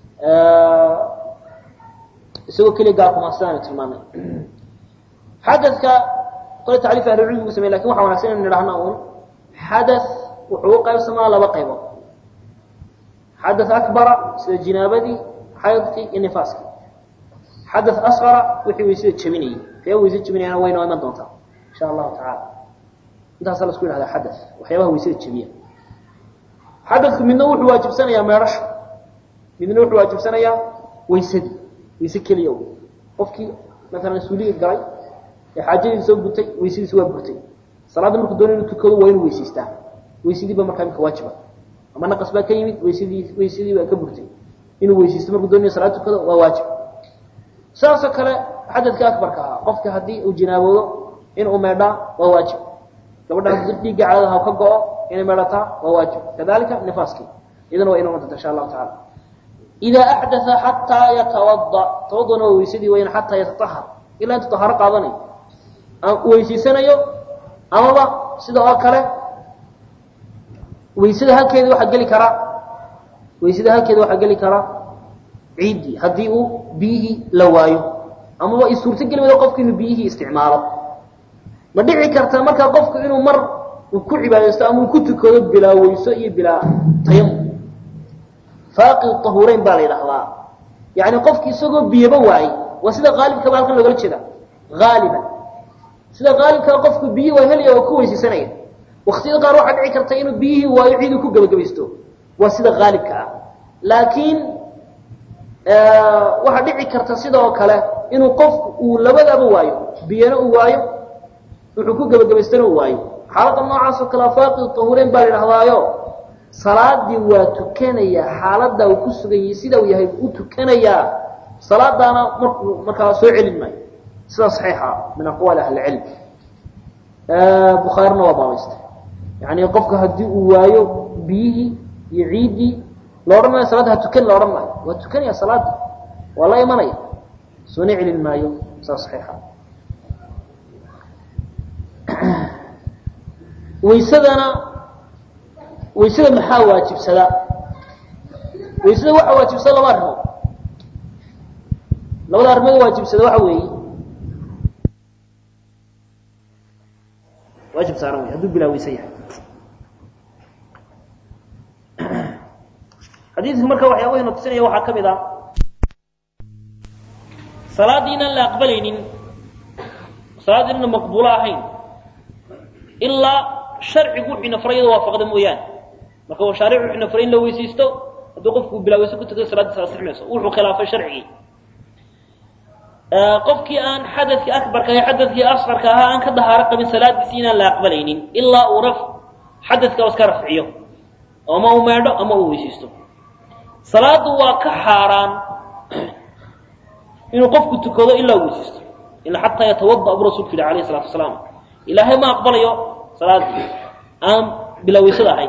isagoo kaliya gaar kuma asaan tilmaamay حدثka qolo tacriif ahlu cilmigu sameeyay laakiin waxa wanaagsan in nidhaahno uun حدث wuxuu qaybsamaa laba qaybood حدث أكبر sida jinaabadii xaydkii iyo nifaaskii حدث أصغر wixii weysada jabinayay kee weysada jabinayana wayna iman doontaa إن شاء الله تعالى انت أصلا سكول هذا حدث وحيوه ويسير الجميع حدث من نوح واجب سنة يا مارش من نوح واجب سنة يا ويسدي ويسكي اليوم قفكي مثلا سولي القاي حاجة يسوي بطي ويسير سوى بطي صلاة المقدونين تكلوا وين ويسيسته ويسيدي بمكانك واجبة أما نقص بها كيمي ويسيدي ويسيدي بكبرتي إنه ويسيسته المقدونين صلاة تكلوا وواجب ساسا كلا حدث كأكبر كها قفك هدي وجنابه إن أمرنا وواجب لو بدنا نزيد على كقو إن أمرتها وواجب كذلك نفاسك إذن وإن أمرت إن شاء الله تعالى إذا أحدث حتى يتوضأ توضأ ويسدي وين حتى يتطهر إلا أن تطهر قاضني ويسيسنا يو أما با سيدا أكله ويسيدا هكذا واحد قال لي كرا ويسيدا هكذا واحد قال لي كرا عيدي هديئوا بيه لوايو أما با يسورة قال لي قفك إنه بيه استعماله ما دعي كرتا مركا قفك إنه مر وكل عبادة يستعمل كنت كذب بلا ويسئي بلا تيمم فاقد الطهورين بالي لحظة يعني قفك يسوق بيبواي وسيدا غالب كما قال له كذا غالبا سيدا غالب كقفك بيه وهليا وكويس سنه واختيار قال روح ادعي كرتين بيه ويعيد ku gabagabaysto waa sida gaalibka ah laakiin ee waxa dhici karta sidoo kale inuu qofku uu labadaba waayo biyana uu waayo wuxuu ku gabagabaystana uu waayo xaalada noocaas oo kala faaqid tahureen baa ilaahdaayo salaadii waa tukanaya xaalada uu ku sugan yahay sida uu yahay uu tukanaya salaadana markuu marka soo celin maayo sida saxiixa min aqwal ahli ilm ee bukhari waa baawista يعني قفك هدي وايو بيه يعيدي لورما صلاه تكن لورما وتكن يا صلاه والله يمني سنع للمايو صحيحه ويسدنا ويسد ما واجب سدا ويسد waxa waajib sala marno labada armada waajib sida waxa weey واجب صاروا هذو بلا ويسيح حديث مركه waxyaabo inuu tusinayo waxa kamid ah salaadina la aqbalaynin salaadina maqbuula ahayn illa sharcigu ina farayada waafaqda mooyaan marka uu shariicu ina farayn la weysiisto haduu qofku bila weysiisto ku tagay salaadda saxiixmayso wuxuu khilaafay sharciga qofkii aan xadadki akbarka iyo xadadki asqarka ah aan ka dahaaro qabin salaadiisina la aqbalaynin illa uu raf xadadka iska rafciyo ama uu meedho ama uu weysiisto salaadu waa ka xaraan inuu qofku tukado illa uu weysiisto illa hatta yatawadda abu rasuulka alayhi salatu wasalaam ilaahay ma aqbalayo salaadii aan bila weysada ahay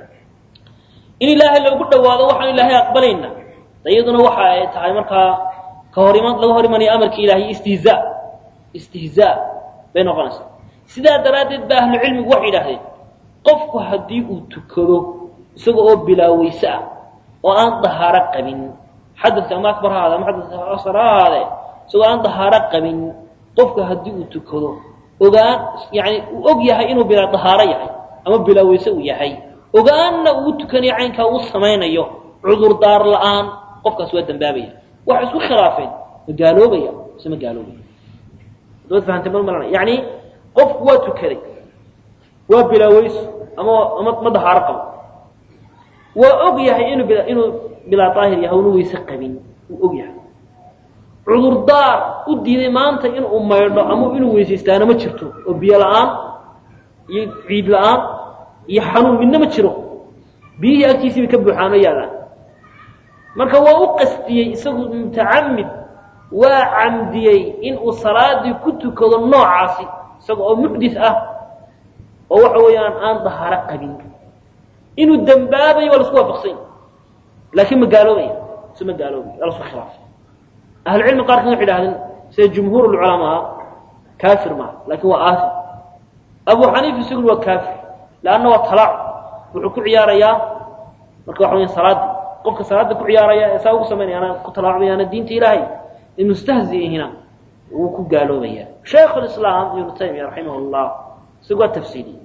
in ilaahay lagu dhawaado waxaan ilaahay aqbalayna ayaduna waxa ay tahay markaa كهريمان لو هريماني أمرك إلهي استهزاء استهزاء بين غنس سيدا درادت بأهل العلم وحيد هذه قفك هديه تكره سقوا بلا ويساء وأن ظهرك من حدث ما أكبر هذا ما حدث أصر هذا سواء أن ظهرك من قفك هديه تكره وقال يعني وأجيه إنه بلا ظهريه أما بلا ويساء يحي وقال وتكني عينك وصمين أيه عذر دار الآن قفك سوى بابيه waxa isku khilaafeen magaaloobaya sama gaaloobay dood fahantamay marna yaani qofku waa tukaday waa bilaaweys ama ama madaxar qab waa og yahay inuu bila inuu bila taahir yahay uu weysa qabin uu og yahay cudur daar u diiday maanta inuu maydho ama inuu weysaystaana ma jirto oo biyo la'aan iyo ciid la'aan iyo xanuun midna ma jiro biyo agtiisii ka buuxaano yaala marka waa u qastiyay isagu mutaamid waa amdiyay in uu salaadi ku tukado noocaasi isagu oo muhdith ah oo waxa weeyaan aan dahara qabin inuu dambaabay wala isku waafaqsan laakiin ma gaaloobay sima gaaloobay ala soo khilaaf ahli ilm qaarkan waxay yiraahdeen sida jumhuur ulama kaafir ma laakiin waa aasi abu hanifa isagu waa kaafir laana waa talaa wuxuu ku ciyaarayaa marka waxa weeyaan salaadi qofka salaada ku ciyaaraya ee saa ugu sameeyana ku talaabayana diinta ilaahay in mustahziihina uu ku gaaloobaya sheekh islaam ibn taymiyyah rahimahullah sugo tafsiiri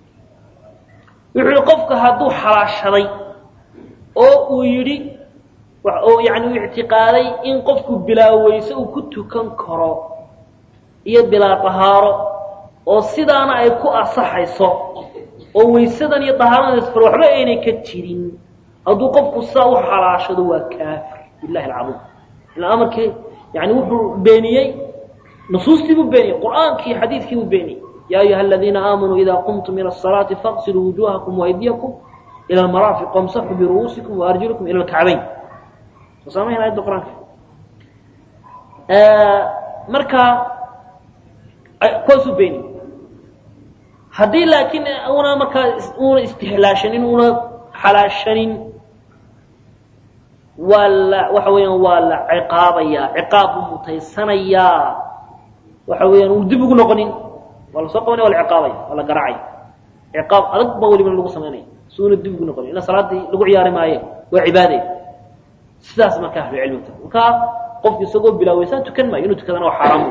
wuxuu qofka haduu xalaashaday oo uu yiri wax oo yaani uu i'tiqaaday in qofku bilaawayso uu ku tukan karo iyo bilaa tahaaro oo sidaana ay ku asaxayso oo weysadan iyo tahaarada isfar waxba aynay ka jirin هذو قفك الساو حراشة ذو كافر بالله العظيم الأمر كي يعني وحو بينيي نصوص تبو بيني قرآن كي حديث كي بيني يا أيها الذين آمنوا إذا قمتم إلى الصلاة فاغسلوا وجوهكم وأيديكم إلى المرافق وامسحوا برؤوسكم وأرجلكم إلى الكعبين وصامي هنا آية القرآن آه مركا كوسو بيني هذه لكن أولا مركا أولا استحلاشن أولا حلاشن wala waxa weeyaan waa la ciqaabaya ciqaab mutaysanaya waxa weeyaan uu dib ugu noqonin wala soo qabanay wala ciqaabay wala garacay ciqaab adag ba wali lagu sameeyay suuna dib ugu noqonin ina salaadii lagu ciyaari maayo waa cibaadey sidaas ma ka ahlu cilmiga marka qofkii isagoo bilaawaysan tukan ma inuu tukadana waa xaraam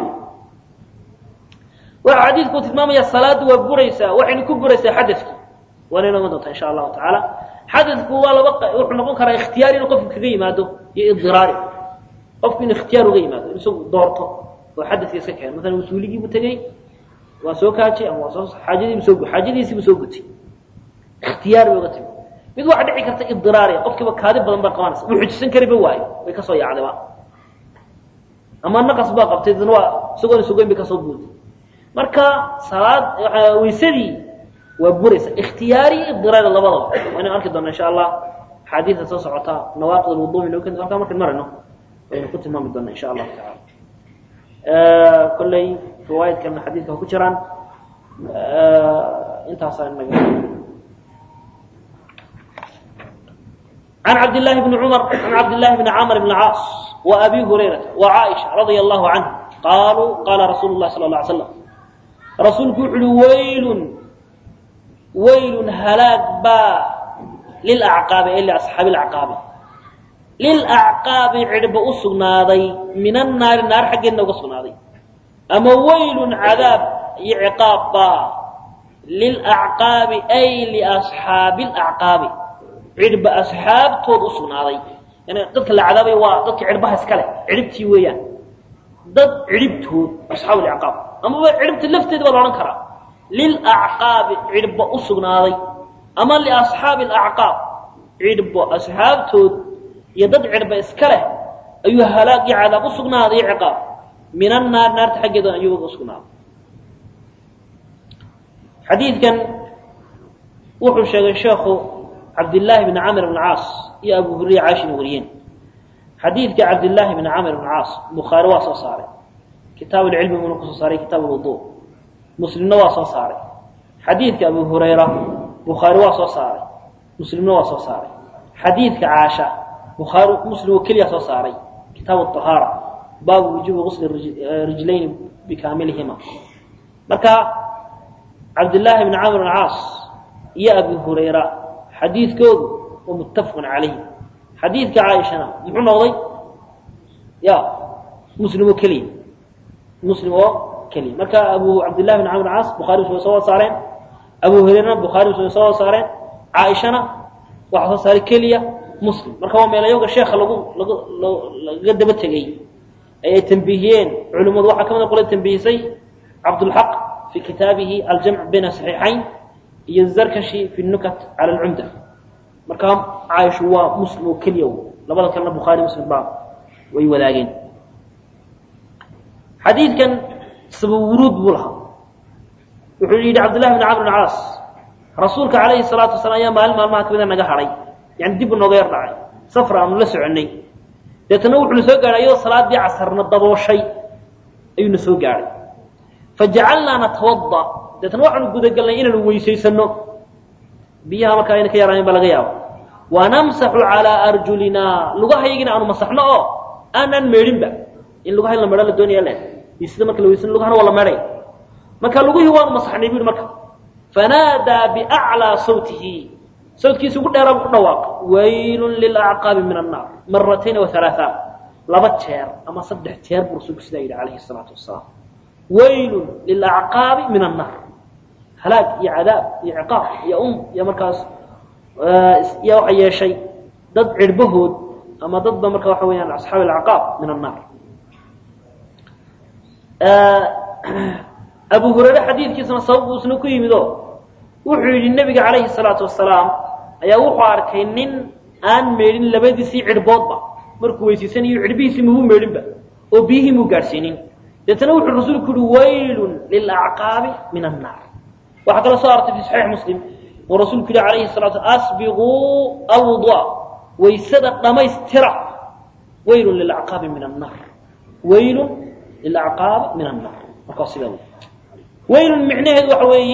waa xadiisku tilmaamaya salaadu waa buraysa waxay ku buraysaa xadafki wala ma doonta insha Allah ta'ala xadafku waa laba wuxuu noqon karaa ikhtiyaari inuu qofku kaga yimaado iyo idraari qofku inuu ikhtiyaar uga yimaado inuu doorto oo xadafkiisa ka keenay mesela usuuligii buu tagay waa soo kaajay ama waa soo xaajadiisa soo xaajadiisa soo gutay ikhtiyaar buu uga tagay mid waxa dhici karta idraari qofkiiba kaadi badan ba qabanaysa wuxuu jisan kariba waayo way ka soo yaacdaba ama naqas baa qabtay dadna waa sugan sugan bi ka soo buuday marka salaad waysadii waa buraysa ikhtiyaari idraari labadaba waana arki doona insha Allah xadiiska soo socota nawaaqid alwudu inuu kan halka markan marino aynu ku tilmaami doona insha Allah ta'ala ee kulli riwaayadkan xadiiska ku jiraan ee intaas aan naga عن عبد الله بن عمر عن عبد الله بن عامر بن العاص وأبي هريرة وعائشة رضي الله عنه قالوا قال رسول الله صلى الله عليه وسلم رسولك يقول ويل ويل هلاك با للأعقاب إلا أصحاب الأعقاب للأعقاب عرب أسغناضي من النار النار حق إنه أسغناضي أما ويل عذاب عقاب با للأعقاب أي لأصحاب الأعقاب عرب أصحاب تود أسغناضي يعني ضدك العذابي waa dadka cirbaha iskale ciribtii weeyaan dad ciribtood asxaab al-aqab ama ciribta lafteeda waa oran kara lil aqab cirba usugnaaday ama li asxaab al-aqab cirba asxaabtood iyo dad cirba iskale ayuu halaag iyo cadaab usugnaaday ciqaab min an-naar naarta xageeda ayuu usugnaaday xadiidkan wuxuu sheegay sheekhu عبد الله بن عامر بن العاص يا أبو هريرة عاشر وريين حديث عبد الله بن عامر بن العاص بخاري واصل صاري كتاب العلم من قصص صاري كتاب الوضوء مسلم واصل صاري حديث أبو هريرة بخاري واصل صاري مسلم واصل صاري حديث عائشة بخاري مسلم وكل يصل صاري كتاب الطهارة باب وجوب غسل الرجلين بكاملهما مكة عبد الله بن عامر بن العاص يا أبو هريرة حديث كود ومتفق عليه حديث عائشة محو نوضي يا مسلم وكلي مسلم وكلي مركا أبو عبد الله بن عمرو العاص بخاري وسوى سوا صارين أبو هريرة بخاري وسوى سوا صارين عائشة وحصل صار كلية مسلم مركا هو ميلا يوغا الشيخ لغو لغو قدمت تغي أي تنبيهين علماء وحا كمان يقول التنبيهي عبد الحق في كتابه الجمع بين الصحيحين يزركشي في النكت على العمدة مركام عايش هو مسلم وكليو لبدا كان بخاري مسلم باب وي وداغين حديث كان سبب ورود بولها وحيد عبد الله بن عمرو بن العاص رسولك عليه الصلاه والسلام يا مال مال ما كبدنا نغا حري يعني ديب نوغير دحاي سفر ام لا سوعني يتنوع لسو غارايو صلاه عصرنا دبوشي ايو نسو غاري فجعلنا نتوضا dadna waxaan guda galnay inaan weeysaysanno biyaha marka ayna ka yaraan baa laga yaabo wa namsahu ala arjulina lugahaygina aanu masaxno oo aanan meedinba in lugahay la meedho la doonaya leh isla marka la weeysan lugahana wala meedhay marka luguhi waan masaxnay biir marka fanada bi a'la sawtihi sawtkiisu ugu dheeraad ku dhawaaq waylun lil aqab min an-nar marratayn wa thalatha laba jeer ama saddex jeer buu rasuulku sidaa yiri alayhi salatu wassalam waylun lil aqab min an-nar هلاك يا عذاب يا عقاب يا أم يا مركز يا وحي شيء ضد عربهود أما ضد مركز وحويان أصحاب العقاب من النار أبو هريرة حديث كيسنا صوب وسنكوي مذو وحي النبي عليه الصلاة والسلام أيا وحار كينين أن ميرين لبدي سي عربوض با مركويسي سني عربي سمو ميرين با وبيه مقارسينين يتنوح الرسول كل ويل للأعقاب من النار وحتى صارت في صحيح مسلم ورسول الله عليه الصلاة والسلام أسبغوا الوضوء ويسدق ما يسترع ويل للأعقاب من النار ويل للأعقاب من النار مقاصده ويل معناه وحوي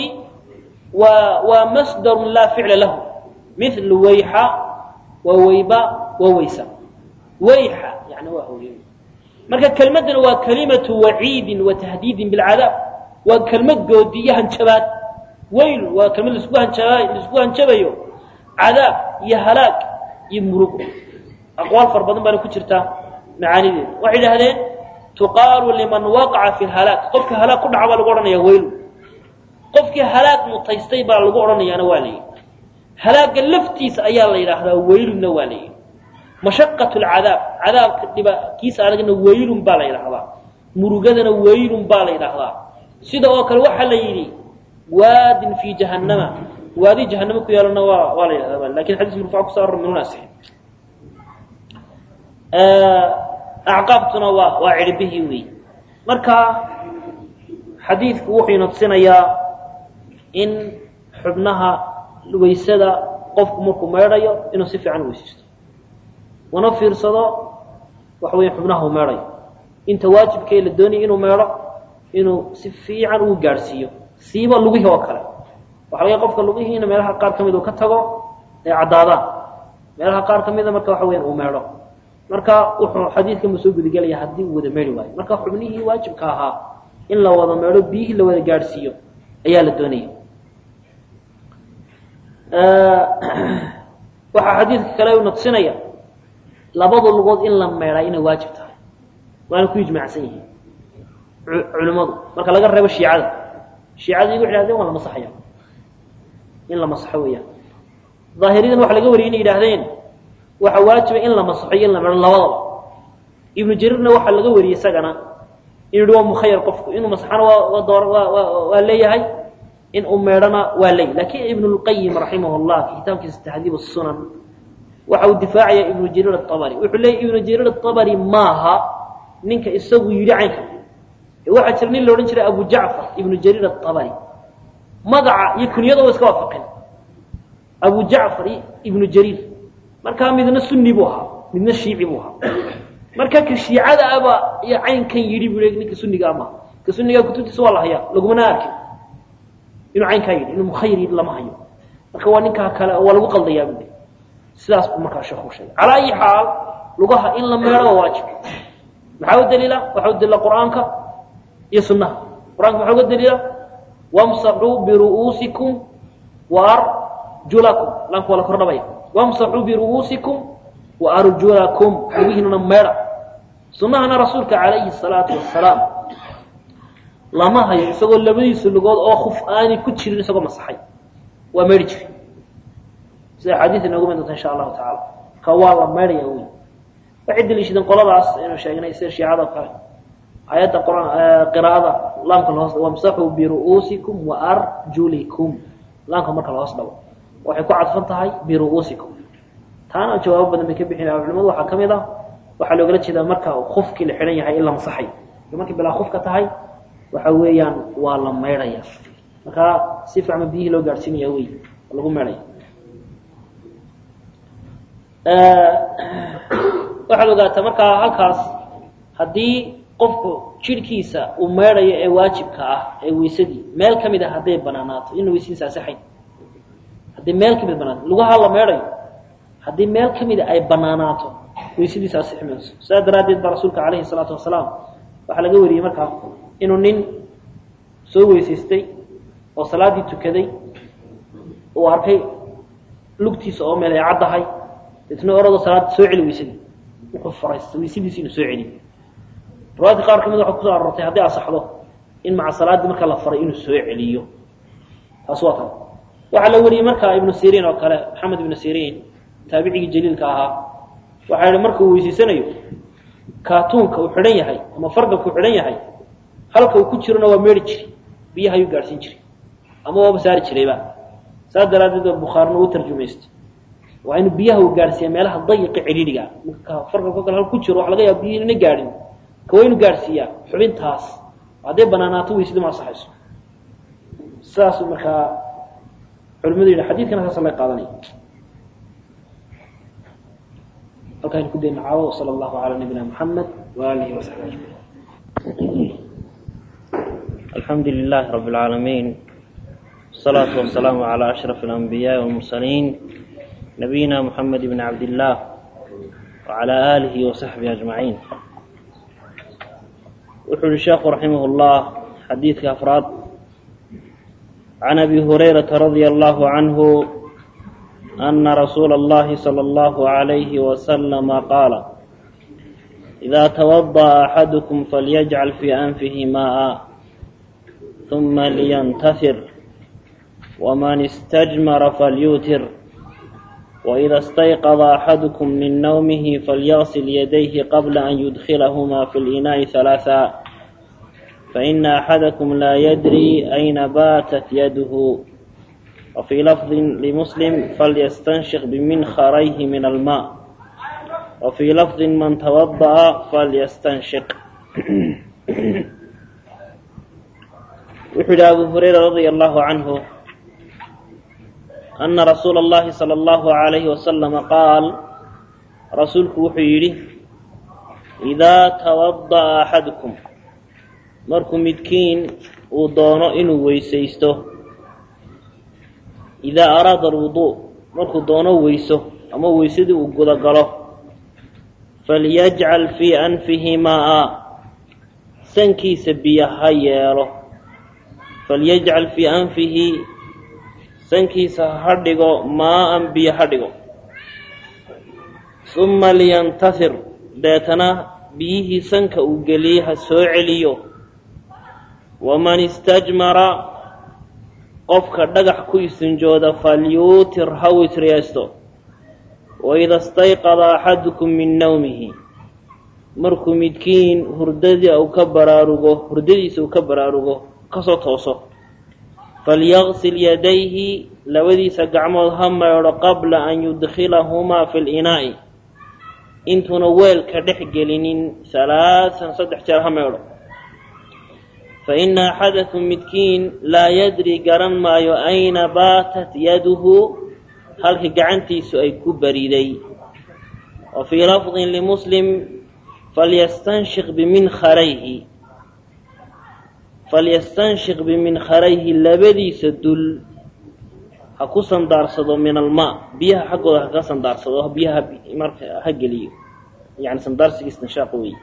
ومصدر لا فعل له مثل ويحة وويبة وويسة wayxa yani waa hooyooyin marka kelmaddan waa kalimatu waciidin wa tahdiidin bilcadaab waa kelmad goodi iyo hanjabaad weyl waa kelmad laisku hanjabaayo laisku hanjabayo cadaab iyo halaag iyo murugo aqwaal far badan baana ku jirta macaanideeda waxay yidhaahdeen tuqaalu liman waqaca fi lhalaag qofka halaag ku dhaca baa lagu odhanaya weylu qofkii halaag mutaystay baa lagu odhanayaana waa la yidhi halaagga laftiisa ayaa la yidhaahdaa weylunna waa la yidhi mashaqatu lcadaab cadaabka dhiba kiisa adagna weylun baa la yidhaahdaa murugadana weylun baa la yidhaahdaa sida oo kale waxaa la yidhi waadin fi jahannama waadi jahannama ku yaalana waa waa la yidhahdaa lakin xadiis marfuuc ku soo aror minuuna asixin acqaabtuna waa waa ciribihii wey marka xadiidku wuxuu ina tusinayaa in xubnaha waysada qofku markuu meedhayo inuu si fiican weysaysto wana fiirsado waxa weya xubnaha uu meedhayo inta waajibkee la doonaya inuu meedho inuu si fiican uu gaadhsiiyo siiba lugihii oo kale waxa laga qofka lugihiina meelaha qaar ka mid uu ka tago ay caddaadaan meelaha qaar ka mida marka waxa weeyaan uu meedho marka wuxuu xadiidkan ma soo gudagelaya haddii uu wada meedhi waayo marka xubnihii waajibka ahaa in la wada meedho biyihii la wada gaadhsiiyo ayaa la doonaya waxaa xadiidka kale uu naqsinaya labada lugood in la meedhaa inay waajib tahay waana ku ijmaacsan yihiin culimmadu marka laga reebo shiicada shiicada iyagu waxay yidhahdeen waa la masaxaya in la masaxo weeyaan daahiriyadan waxa laga wariyay inay yidhaahdeen waxa waajiba in la masaxo iyo in la meedho labadaba ibnu jariirna waxaa laga wariyey isagana inuu yihi waa mukhayar qofku inuu masaxana waa waa door waa waa waa leeyahay in uu meedhana waa leey laakiin ibnu lqayim raximahullah kitaabkiisa tahdiib sunan waxa uu difaacaya ibnu jariir atabari wuxuu leeyahy ibnu jariir atabari maaha ninka isagu yidhi caynka waxaa jira nin la odhan jiray abu jacfar ibnu jariir atabari magaca iyo kunyada waa iska waafaqeen abu jacfar ibnu jariir markaa midna sunni buu ahaa midna shiici buu ahaa marka ka shiicada aba iyo caynkan yidhi buu leeyahy ninka sunniga ama ka sunniga kutubtiisa waa la hayaa lagumana arkin inuu caynkaa yidhi inuu mukhayir yidhi lama hayo marka waa ninkaa kale waa lagu qaldayaa buu sidaas buu markaa sheekhu sheegay calaa ayi xaal lugaha in la meedho waa waajib maxaa u daliila waxaa u daliila qur'aanka iyo sunnaha qur'aanka maxaa uga daliila wamsaxuu biru'uusikum wa arjulakum laanku waa la kordhabaya wamsaxuu biru'uusikum wa arjulakum lugihiinuna meedha sunnahana rasuulka calayhi salaatu wasalaam lama hayo isagoo labadiisa lugood oo khuf aanay ku jirin isagoo masaxay waa meedhi jiray sida xadiis inoogu mid doonta insha allahu tacaala ka waa la meedhaya wey waxay daliishadeen qoladaas inuu sheegnay sida shiicada kale ayadda quraan qiraa'ada laamka la hoos wamsaxuu biru'uusikum wa arjulikum laamka marka la hoos dhabo waxay ku cadfan tahay biru'uusikum taana jawaabo badan bay ka bixinayaan culimadu waxaa ka mid ah waxaa loogala jeedaa marka uu khufkii la xidhan yahay in la masaxay markii bilaa khufka tahay waxa weeyaan waa la meedhaya marka si fiican biyihii loo gaadhsiinaya wey lagu meedhaya waxaad ogaataa markaa halkaas haddii qofku jidhkiisa uu meedhayo ee waajibka ah ee weysadii meel ka mid a hadday banaanaato ina weysadiisa asixayn haddii meel ka mid banaato lugaha la meedhayo haddii meel ka mida ay banaanaato weysadiisa asixi mayso sidaa daraaddeed baa rasuulka calayhi salaatu wasalaam waxaa laga wariyey markaa inuu nin soo weysaystay oo salaaddii tukaday uu arkay lugtiisa oo meel ay caddahay deetna orado salaada soo celi weysadii wuxuu faraysta weysadiisi inuu soo celiyo riwaayadka qaar ka mid waxaa kusoo aroortay haddii asaxdo in maca salaaddii marka la faray inuu soo celiyo taas waa tan waxaa la wariyey markaa ibnu siriin oo kale maxamed ibnu siriin taabicigii jaliilka ahaa waxaa yihi marka uu weysaysanayo kaatuunka uu xidhan yahay ama fargalka uu xidhan yahay halka uu ku jirona waa meedhi jiri biyaha ayuu gaadhsiin jiray ama waaba saari jirayba saas daraaddeed oo bukhaarina uu tarjumaystay waa inuu biyaha uu gaadhsiiya meelaha dayiqa cidhiidhiga marka fargalka kale hal ku jiro waxa laga yaaba biyihii inayna gaadhin ka waa inuu gaadhsiiyaa xubintaas hadday banaanaato weysada ma asaxayso sidaasuu markaa culimadu yidhi xadiidkana saasa laga qaadanaya halkaan ku dayna caawo sala allahu calaa nabiyina muxamed waalihi wasaxbi ajmaciin alxamdu lilahi rabi اlcaalamiin wasalaatu wasalaamu calaa ashraf alanbiyaai walmursaliin nabiyina muxamed bni cabdillaah وعلى آله وصحبه أجمعين. وحول الشيخ رحمه الله حديث أفراد عن أبي هريرة رضي الله عنه أن رسول الله صلى الله عليه وسلم قال: إذا توضأ أحدكم فليجعل في أنفه ماء ثم لينتثر، ومن استجمر فليوتر، وإذا استيقظ أحدكم من نومه فليغسل يديه قبل أن يدخلهما في الإناء ثلاثا، فإن أحدكم لا يدري أين باتت يده. وفي لفظ لمسلم: فليستنشق بمنخريه من الماء. وفي لفظ: من توضأ فليستنشق. وحدى أبو هريرة رضي الله عنه أن رسول الله صلى الله عليه وسلم قال: رسولك وحيري إذا توضأ أحدكم markuu midkiin uu doono inuu weysaysto, idaa araada alwuduu markuu doono weyso ama weysadii uu gudagalo, falyajcal fii anfihi maa'a sankiisa biyo ha yeelo. falyajcal fii anfihi sankiisa ha dhigo maa'an biyo ha dhigo. uma liyantasir deetana biyihii sanka uu geliyey ha soo celiyo. waman istajmara qofka dhagax ku istinjooda falyuutir ha witriyaysto. waida stayqada axadukum min nawmihi markuu midkiin hurdadii uu ka baraarugo hurdadiisa uu ka baraarugo kasoo tooso, falyagsil yadayhi labadiisa gacmood ha maydho qabla an yudkhilahumaa fi linaa'i intuuna weelka dhex gelinin halaasan saddex jeer ha maydho. faina axadakum midkiin laa yadri garan maayo ayna baatat yaduhu halka gacantiisu ay ku bariday. wa fii lafdin limuslim: falyastanshiq biminkarayhi falyastanshiq biminkarayhi labadiisa dul ha ku sandaarsado min almaa biyaha xaggooda ha ka sandaarsado, biyaha marka ha geliyo, yani sandaarsiga istinshaaq weeye.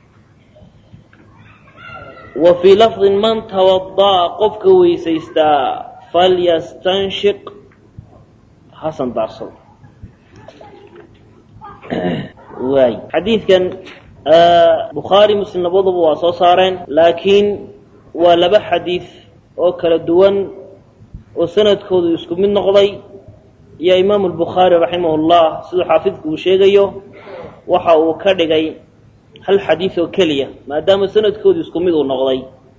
wa fii lafdin: man tawada'a qofka weysaystaa falyastanshiq ha sandaarsado. waay xadiidkan bukhaari muslim labaduba waa soo saareen, laakiin waa laba xadiid oo kala duwan oo sanadkoodu isku mid noqday. iyo imaamu albukhaari raximahullah siduu xaafidku uu sheegayo waxa uu ka dhigay hal xadiid oo keliya maadaama sanadkoodu isku mid uu noqday.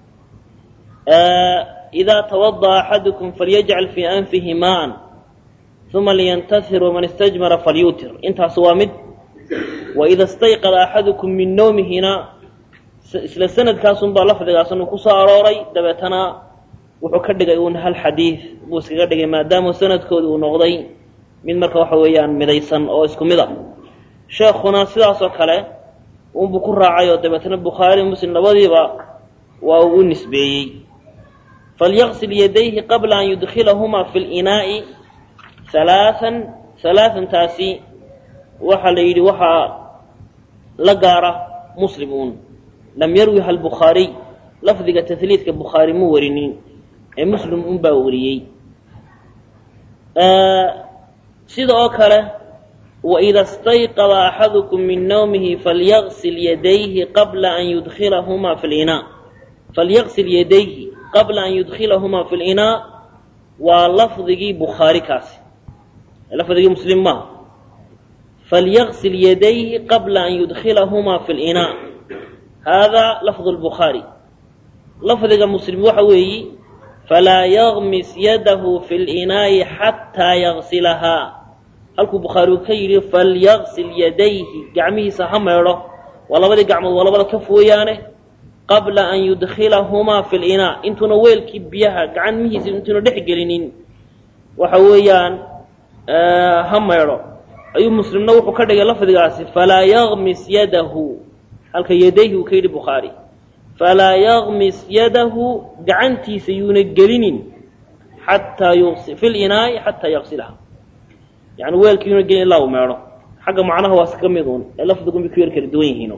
idaa tawada'a axadukum falyajcal fii anfihi maa'an uma liyantasir waman istajmara falyuutir, intaas waa mid. waida stayqada axadukum min nawmihina isla sanadkaasunbaa lafdigaasun ku soo arooray, dabeetana wuxuu ka dhigay uun hal xadiid buu iskaga dhigay maadaama sanadkoodu uu noqday mid marka waxa weeyaan midaysan oo isku mid a. sheekhuna sidaasoo kale unbuu ku raacay oo dabeetana bukhaari muslim labadiiba waa uu u nisbeeyey. falyaqsil yadayhi qabla an yudkhilahumaa fi linaa'i halaaan halaaan taasi waxaa la yidhi waxaa la gaara muslim uun, lam yarwiha albukhaariy lafdiga tahliidka bukhaari mu warinin ee muslim un baa wariyey. sida oo kale waida stayqada axadukum min nawmihi falyagsil yadayhi qabla an yudkhilahumaa fi linaa. falyagsil yadayhi qabla an yudkhilahumaa fi linaa waa lafdigii bukhaari kaasi, lafdigii muslim maaha. falyagsil yadayhi qabla an yudkhilahumaa fi linaa hada lafdu lbukhaari. lafdiga muslim waxa weeyi: falaa yagmis yadahu fi linaa'i xataa yagsilahaa. halkuu bukhaari uu ka yidhi falyagsil yadayhi gacmihiisa ha maydho, waa labadii gacmood waa labada kaf weeyaane, qabla an yudkhilahumaa fi linaa intuuna weelkii biyaha gacmihiisa intuuna dhex gelinin waxa weeyaan ha maydho. ayuu muslimna wuxuu ka dhigay lafdigaasi falaa yagmis yadahu halka yadayhi uu ka yidhi bukhaari. falaa yagmis yadahu gacantiisa yuuna gelinin xataa fi linaa'i xataa yagsilaha, yani weelkii yuuna gelin ilaa uu meedho حق معناه واسكميدون لفظكم بكير كردوين هنا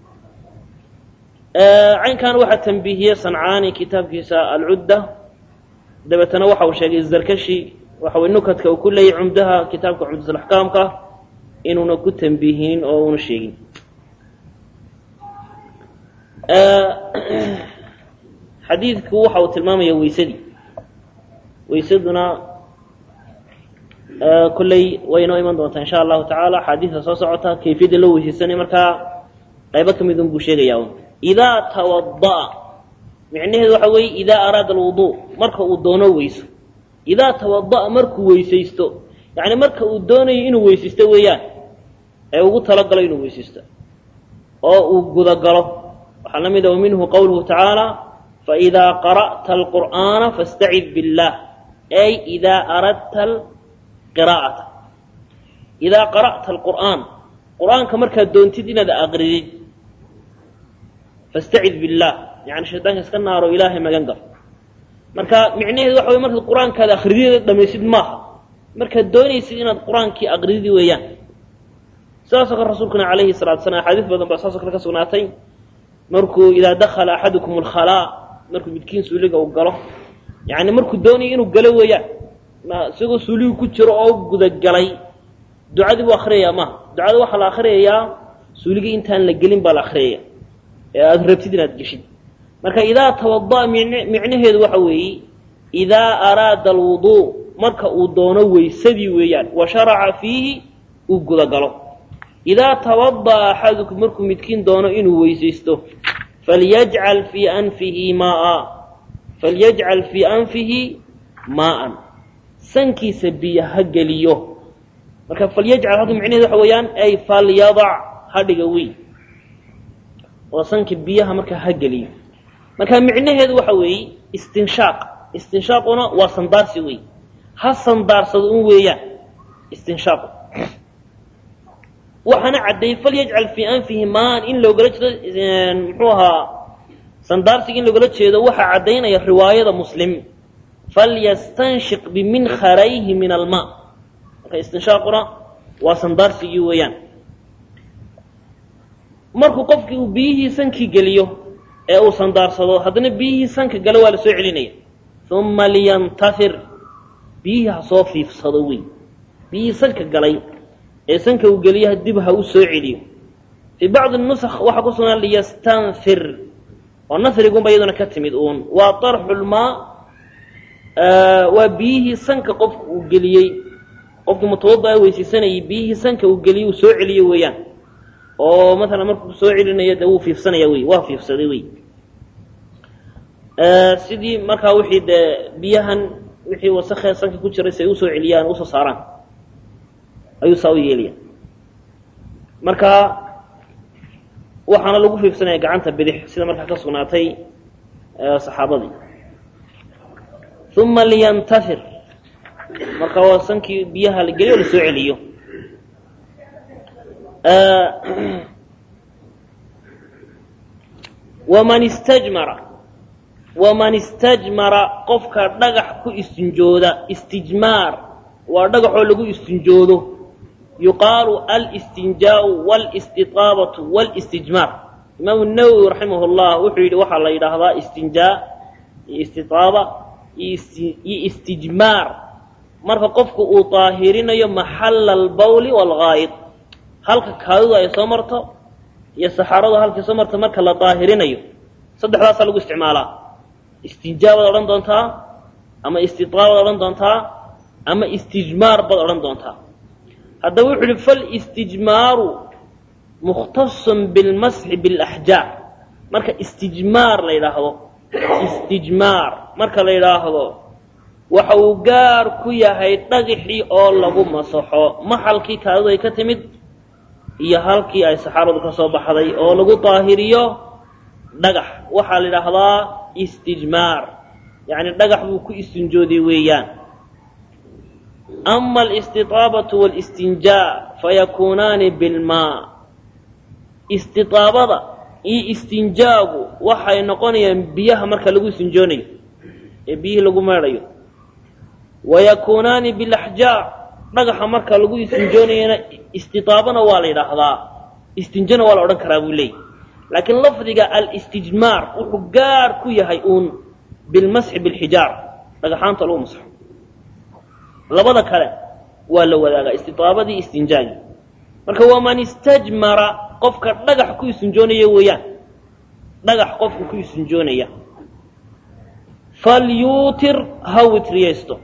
عين كان واحد تنبيهية صنعاني كتاب كيساء العدة دبتنا وحا وشاقي الزركشي وحا النكت وكل عمدها كتابك عمدة الأحكام كا إنه نكت تنبيهين أو نشيقين حديثك وحا وتلمامي ويسدي ويسدنا كلي وينو إيمان دونتا إن شاء الله تعالى حديث صوصعتها كيفية لو ويسيساني مركا قيبكم يذن بوشيغي يوم إذا توضأ معنيه وحوي إذا أراد الوضوء مركا ودونه ويسو إذا توضأ مركا ويسيستو يعني مركا ودونه إنو ويسيستو ويان أي وقود تلقل إنو ويسيستو أو وقود قلب وحلمد ومنه قوله تعالى فإذا قرأت القرآن فاستعذ بالله أي إذا أردت القراءة إذا قرأت القرآن قرآن كمركا دون تدين ذا أغريد فاستعذ بالله يعني شيطان يسكن نار إلهي ما ينقر مركا معنيه وحوي مركا القرآن كذا أخريد لما يسيد ماها مركا دون يسيدين القرآن كي أغريد ويان سأسك الرسول كنا عليه الصلاة والسلام حديث بدن بأساسك لك سناتين مركو إذا دخل أحدكم الخلاء مركو بيتكين سوليك أو قلو يعني مركو دوني إنو قلو ويان ما سيقو سوليك كتر أو قد قلي دعاء دي وآخرية ما دعاء وحل آخرية سوليك إنتان لقلين بالآخرية أدربتي دينا تجشد مركا إذا توضأ معنيه وحوي إذا أراد الوضوء مركا ودونوي سدي ويان وشرع فيه وقد قلو إذا توضأ أحدكم مركو متكين دونه إنو ويسيستو فليجعل في أنفه ماء فليجعل في أنفه ماء سنكي سبية هقليو مركا فليجعل هذا معنيه وحويان أي فليضع هذا قوي وصنك بيها مركا هقليو مركا معنيه هذا وحوي استنشاق استنشاقنا وصندار سوي هالصندار صدقون ويان استنشاق وحنا عدي فليجعل في أنفه ماء إن لو قلت محوها صندارسي إن لو قلت شيء وحا عدينا يا رواية مسلم فليستنشق بمنخريه من الماء استنشاقنا وصندارسي ويان مركو قفكي بيه سنكي قليو أو صندار صدو هذا بيه سنكي قلوا لسعليني ثم لينتثر بيه صوفي في صدوي بيه سنكي قليو إنسانك وقاليها الدبها وسعيدي في بعض النسخ وحقصنا ليستنثر والنثر يقوم بيضنا كتمدون وطرح الماء آه وبيه سنك قف وقاليي قف متوضع ويسي سنة بيه سنك وقاليه وسعيدي ويان أو مثلا مركب سعيدي يدعو في سنة يوي وفي في سنوي آه سيدي مركا وحيد بيهن وحي وسخي سنك كتشري سيوسو عليان وسو صاران ayuu saa u yeelaya marka waxaana lagu fiirsanaya gacanta bidix sida markaa ka sugnaatay saxaabadii thumma liyantathir marka waa sankii biyaha la geliyo la soo celiyo waman istajmara waman istajmara qofka dhagax ku istinjooda istijmaar waa dhagaxoo lagu istinjoodo يقال الاستنجاء والاستطابة والاستجمار إمام النووي رحمه الله وحيد وحى الله يدهضا استنجاء استطابة استجمار مرفق قفك أطاهرين محل البول والغائط هلك كاوضا يسمرت يسحرضا هلك يسمرت مركا لطاهرين صدح لا سلقوا استعمالا استنجاء بدلن دونتا أما استطابة بدلن دونتا أما استجمار بدلن دونتا هذا وحده فالاستجمار مختص بالمسح بالأحجار مركا استجمار لا يلاحظه استجمار مركا لا يلاحظه وحوقار كويا هاي تغحي أول لغو مصحو محلكي كاذا يكتمد إيا هالكي أي سحارة كصوب حضي أول لغو طاهريو دغح وحال يلاحظه استجمار يعني دغح بكو استنجودي ويان أما الاستطابة والاستنجاء فيكونان بالماء استطابة إي استنجاء وحي نقوني بيها مركا لغو استنجوني بيه لغو ماريو ويكونان بالأحجار dhagaxa marka lagu istinjoonayana istitaabana waa la yidhaahdaa istinjona waa la odhan karaa buu leeyahy laakiin lafdiga alistijmaar wuxuu gaar ku yahay uun bilmasxi bilxijaar dhagaxaanta lagu masxo labada kale waa la wadaagaa istitaabadii istinjaagii marka waman istajmara qofka dhagax ku istinjoonaya weeyaan dhagax qofka ku istinjoonaya falyuutir ha witriyaysto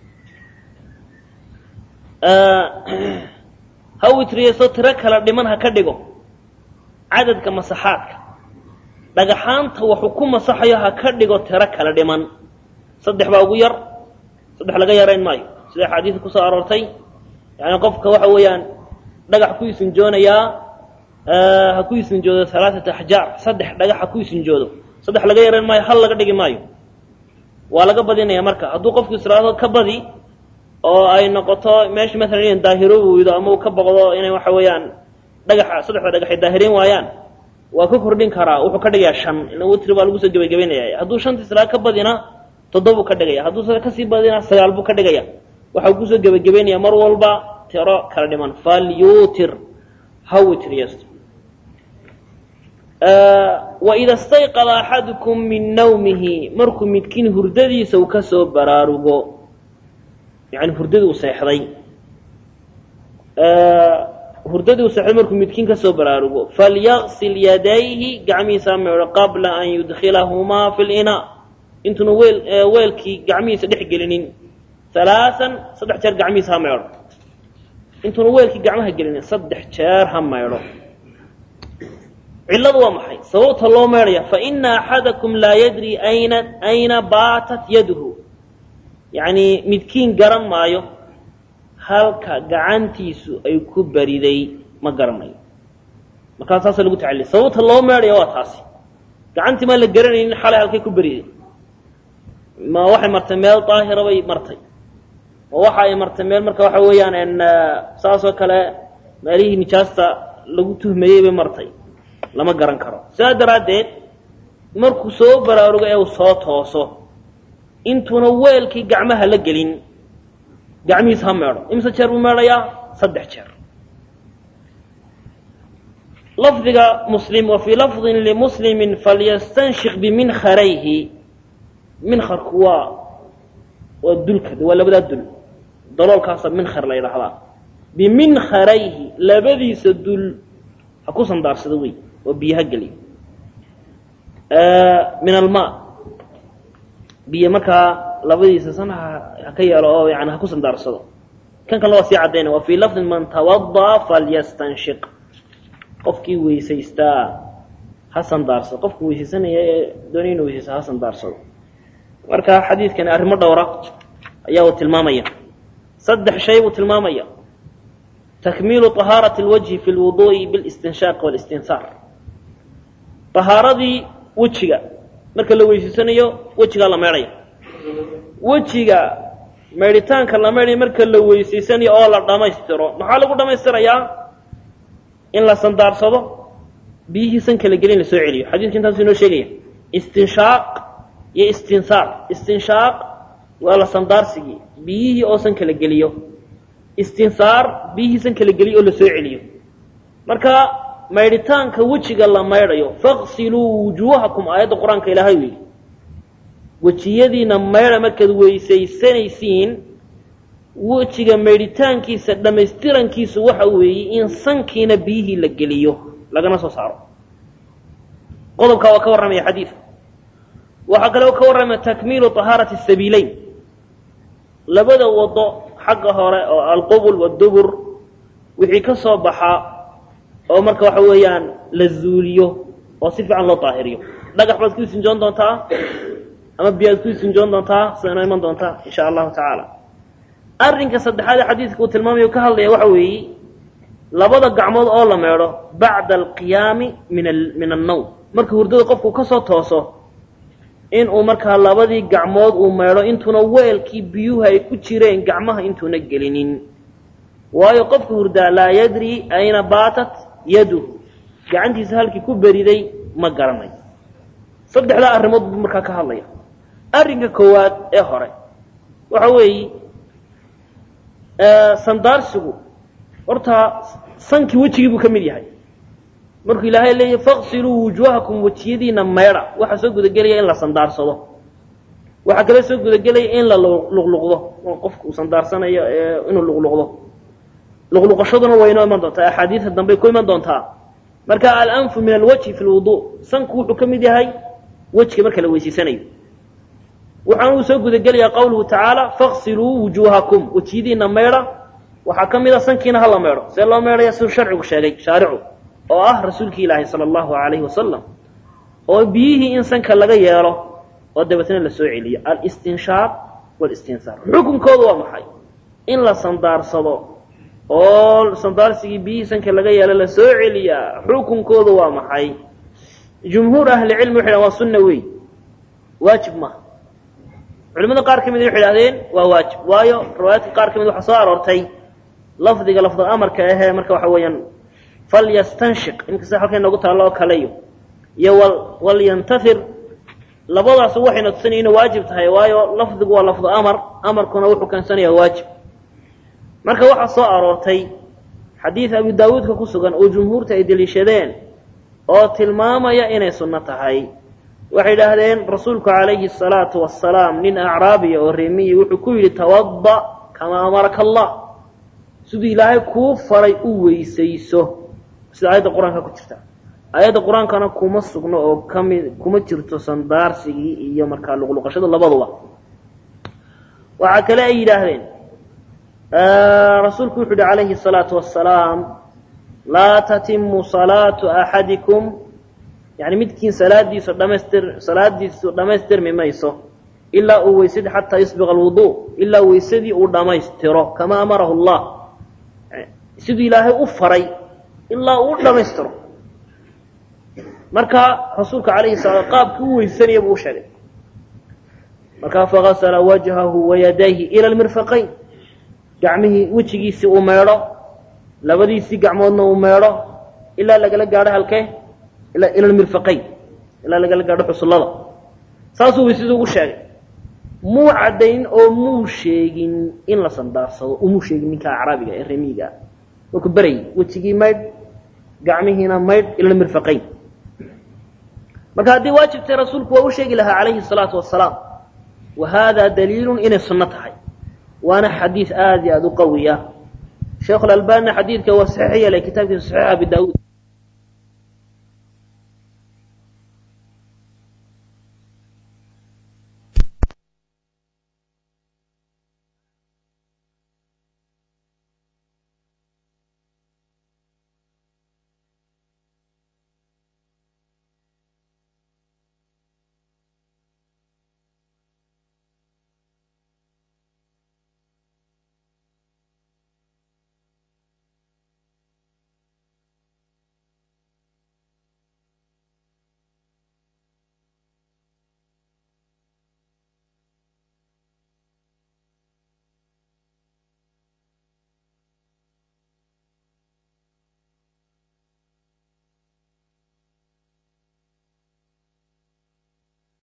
ha witriyaysto tiro kala dhiman ha ka dhigo cadadka masaxaadka dhagaxaanta wuxuu ku masaxayo ha ka dhigo tiro kala dhiman saddex baa ugu yar saddex laga yarayn maayo sida xadiidka ku soo aroortay yani qofka waxa weeyaan dhagax ku isinjoonayaa ha ku isinjoodo alaaata axjaar saddex dhagax ha ku isinjoodo saddex laga yarayn maayo hal laga dhigi maayo waa laga badinaya marka hadduu qofku israado ka badi oo ay noqoto meesha maalan in daahiroobi weydo ama uu ka boqdo inay waxa weeyaan dhagaxa saddexda dhagax ay daahireen waayaan waa ka kordhin karaa wuxuu ka dhigayaa shan ina witri baa lagu soo gebagabeynaya hadduu shantii salaa ka badina toddobuu ka dhigaya hadduu kasii badina sagaal buu ka dhigaya waxau kusoo gebagabeynaya mar walba tiro kala dhiman falyuutir ha witriyaysto waida stayqada axadukum min nawmihi markuu midkiin hurdadiisa uu kasoo baraarugo yani hurdadii uu seexday hurdadii uu seexday markuu midkiin kasoo baraarugo falyaqsil yadayhi gacmihiisa meedho qabla an yudkilahumaa fi linaa intuuna weel weelkii gacmihiisa dhex gelinin halaaan saddex jeer gacmihiisa ha meedho intuuna weelkii gacmaha gelinin saddex jeer ha meedho cilladu waa maxay sababta loo meedhaya faina axadakum laa yadri ayna ayna baatat yaduhu yacni midkiin garan maayo halka gacantiisu ay ku bariday ma garanayo markaa saasa lagu tacaliya sababta loo meedhaya waa taasi gacantii maan la garanaynin xalay halkay ku bariday ma waxay martay meel daahira bay martay ma waxa ay martay meel marka waxa weeyaan saas oo kale meelihii nijaasta lagu tuhmayey bay martay lama garan karo sidaa daraaddeed markuu soo baraarugo ee uu soo tooso intuuna weelkii gacmaha la gelin gacmihiis ha meedho imse jeer buu meedhayaa saddex jeer lafdiga muslim wa fii lafdin limuslimin falyastanshik biminkarayhi minkarku waa waa dulka waa labadaa dul daloolkaasa minkar la yidhaahdaa biminkarayhi labadiisa dul ha ku sandaarsado wey oo biyaha geliy min alma biyo markaa labadiisa san ha ka yeelo oo yani ha ku sandaarsado kan kalena waa sii caddayna wa fii lafdin man tawada'a falyastanshiq qofkii weysaystaa ha sandaarsado qofku weysaysanaya ee doonaya inu weysaysta ha sandaarsado marka xadiidkani arrimo dhowra ayaa uu tilmaamaya saddex shay buu tilmaamaya takmiilu طahaaraةi اlwajhi fi اlwuduءi biاlistinshaaq wاlistinsaar طahaaradii wejiga marka la weysaysanayo wejigaa la meedhaya wejiga meedhitaanka la meedhaya marka la weysaysanayo oo la dhammaystiro maxaa lagu dhammaystirayaa in la sandaarsado biyihii sanka la gelin la soo celiyo xadiidka intaasu inoo sheegaya istinshaaq iyo istinsaar istinshaaq waa la sandaarsigii biyihii oo sanka la geliyo istinsaar biyihii sanka la geliyo oo la soo celiyo marka maydhitaanka wejiga la maydhayo faqsiluu wujuuhakum aayadda qur-aanka ilaahay u yidhi wejiyadiina maydha markaad weysaysanaysiin wejiga maydhitaankiisa dhammaystirankiisu waxa weeye in sankiina biyihii la geliyo lagana soo saaro qodobkaa waa ka warramaya xadiidka waxaa kaloo ka warramaya takmiilu طahaarati sabiileyn labada wado xagga hore oo alqubul wadubur wixii ka soo baxa oo marka waxa weeyaan la zuuliyo oo si fiican loo daahiriyo dhagax baad ku isinjoon doontaa ama biyaad ku isinjoon doontaa sida inoo iman doontaa insha allahu tacaala arrinka saddexaad ee xadiidka uu tilmaamayo ka hadlaya waxa weeye labada gacmood oo la meedho bacda alqiyaami min min annawm marka hurdada qofku ka soo tooso in uu markaa labadii gacmood uu meedho intuuna weelkii biyuhu ay ku jireen gacmaha intuuna gelinin waayo qofka hurdaa laa yadri ayna baatat yaduhu gacantiisa halkii ku beriday ma garanayo saddexdaa arrimood buu markaa ka hadlaya arrinka koowaad ee hore waxa weeye sandaarsigu horta sankii wejigii buu ka mid yahay markuu ilaahay leeyahay faqsiluu wujuhakum wajiyadiina meedha waxaa soo gudagelaya in la sandaarsado waxaa kale soo gudagelaya in la luqluqdo qofku uu sandaarsanayo inuu luqluqdo luqluqashaduna way inoo iman doontaa axaadiida dambe ku iman doontaa marka alanfu min alwajhi fi lwudu sanku wuxuu ka mid yahay wejiga marka la weysiisanayo waxaan uu soo gudagelayaa qawluhu tacaala faqsiluu wujuhakum wejiyadiina meedha waxaa ka mid a sankiina hala meedho see loo meedhaya siduu sharcigu sheegay shaaricu oo ah rasuulkii ilaahi sala allahu alayhi wasalam oo biyihii in sanka laga yeelo oo dabeetna la soo celiyo alistinshaaq walistinsaar xukunkoodu waa maxay in la sandaarsado oo sandaarsigii biyihii sanka laga yeelo la soo celiyaa xukunkoodu waa maxay jumhuur ahli cilmi waxay dhahan waa sunna wey waajib maaha culimada qaar ka mid waxay idhahdeen waa waajib waayo riwaayaadka qaar ka mid waxaa soo aroortay lafdiga lafdul amarka ahee marka waxa weeyaan falyastanshiq inkasta halkay noogu taallo oo kaleyo iyo wal walyantathir labadaas waxayna tusinayaan inay waajib tahay waayo lafdigu waa lafdu amar amarkuna wuxuu keensanayaa waajib marka waxaa soo aroortay xadiid abi daawuudka ku sugan oo jumhuurta ay deliishadeen oo tilmaamaya inay sunno tahay waxay idhaahdeen rasuulku calayhi الsalaatu wasalaam nin acraabiya oo reemiyi wuxuu ku yidhi tawada kamaa amaraka allah siduu ilaahay kuu faray u weysayso sida aayadda qur-aanka ku jirta aayadda qur-aankana kuma sugno oo kamid kuma jirto sandaarsigii iyo markaa luqluqashada labaduba waxaa kale ay yidhaahdeen rasuulku wuxuu yihi calayhi الsalaatu wasalaam laa tatimu salaatu axadikum yani midkiin salaadiisu dhamaystir salaadiisu dhamaystirmi mayso ilaa uu weysadi xataa yusbiqa alwudu ilaa weysadii uu dhamaystiro kama amarahu allah siduu ilaahay u faray ilaa uu dhamaystiro marka rasuulka calayhi salaam qaabkii u weysanaya buu u sheegay markaa fagasala wajhahu wayadayhi ila almirfaqayn gacmihii wejigiisii uu meedho labadiisii gacmoodna uu meedho ilaa lagala gaadho halkee ila almirfaqayn ilaa lagala gaadho xusullada saasuu weysadii ugu sheegay muu caddayn oo muu sheegin in la sandaarsado umuu sheegin ninka acraabiga ee remiiga ah markuu berayay wejigii maydh gacmihiina maydh ila almirfaqayn marka haddii waajibtay rasuulku waa u sheegi lahaa calayhi الsalaatu wasalaam wa hada daliilun inay sunno tahay waana xadiid aad iyo aad u qawiya sheekh alalbanina xadiidka waa saxiix yeelay kitaabkiisa saxiix abi daawuud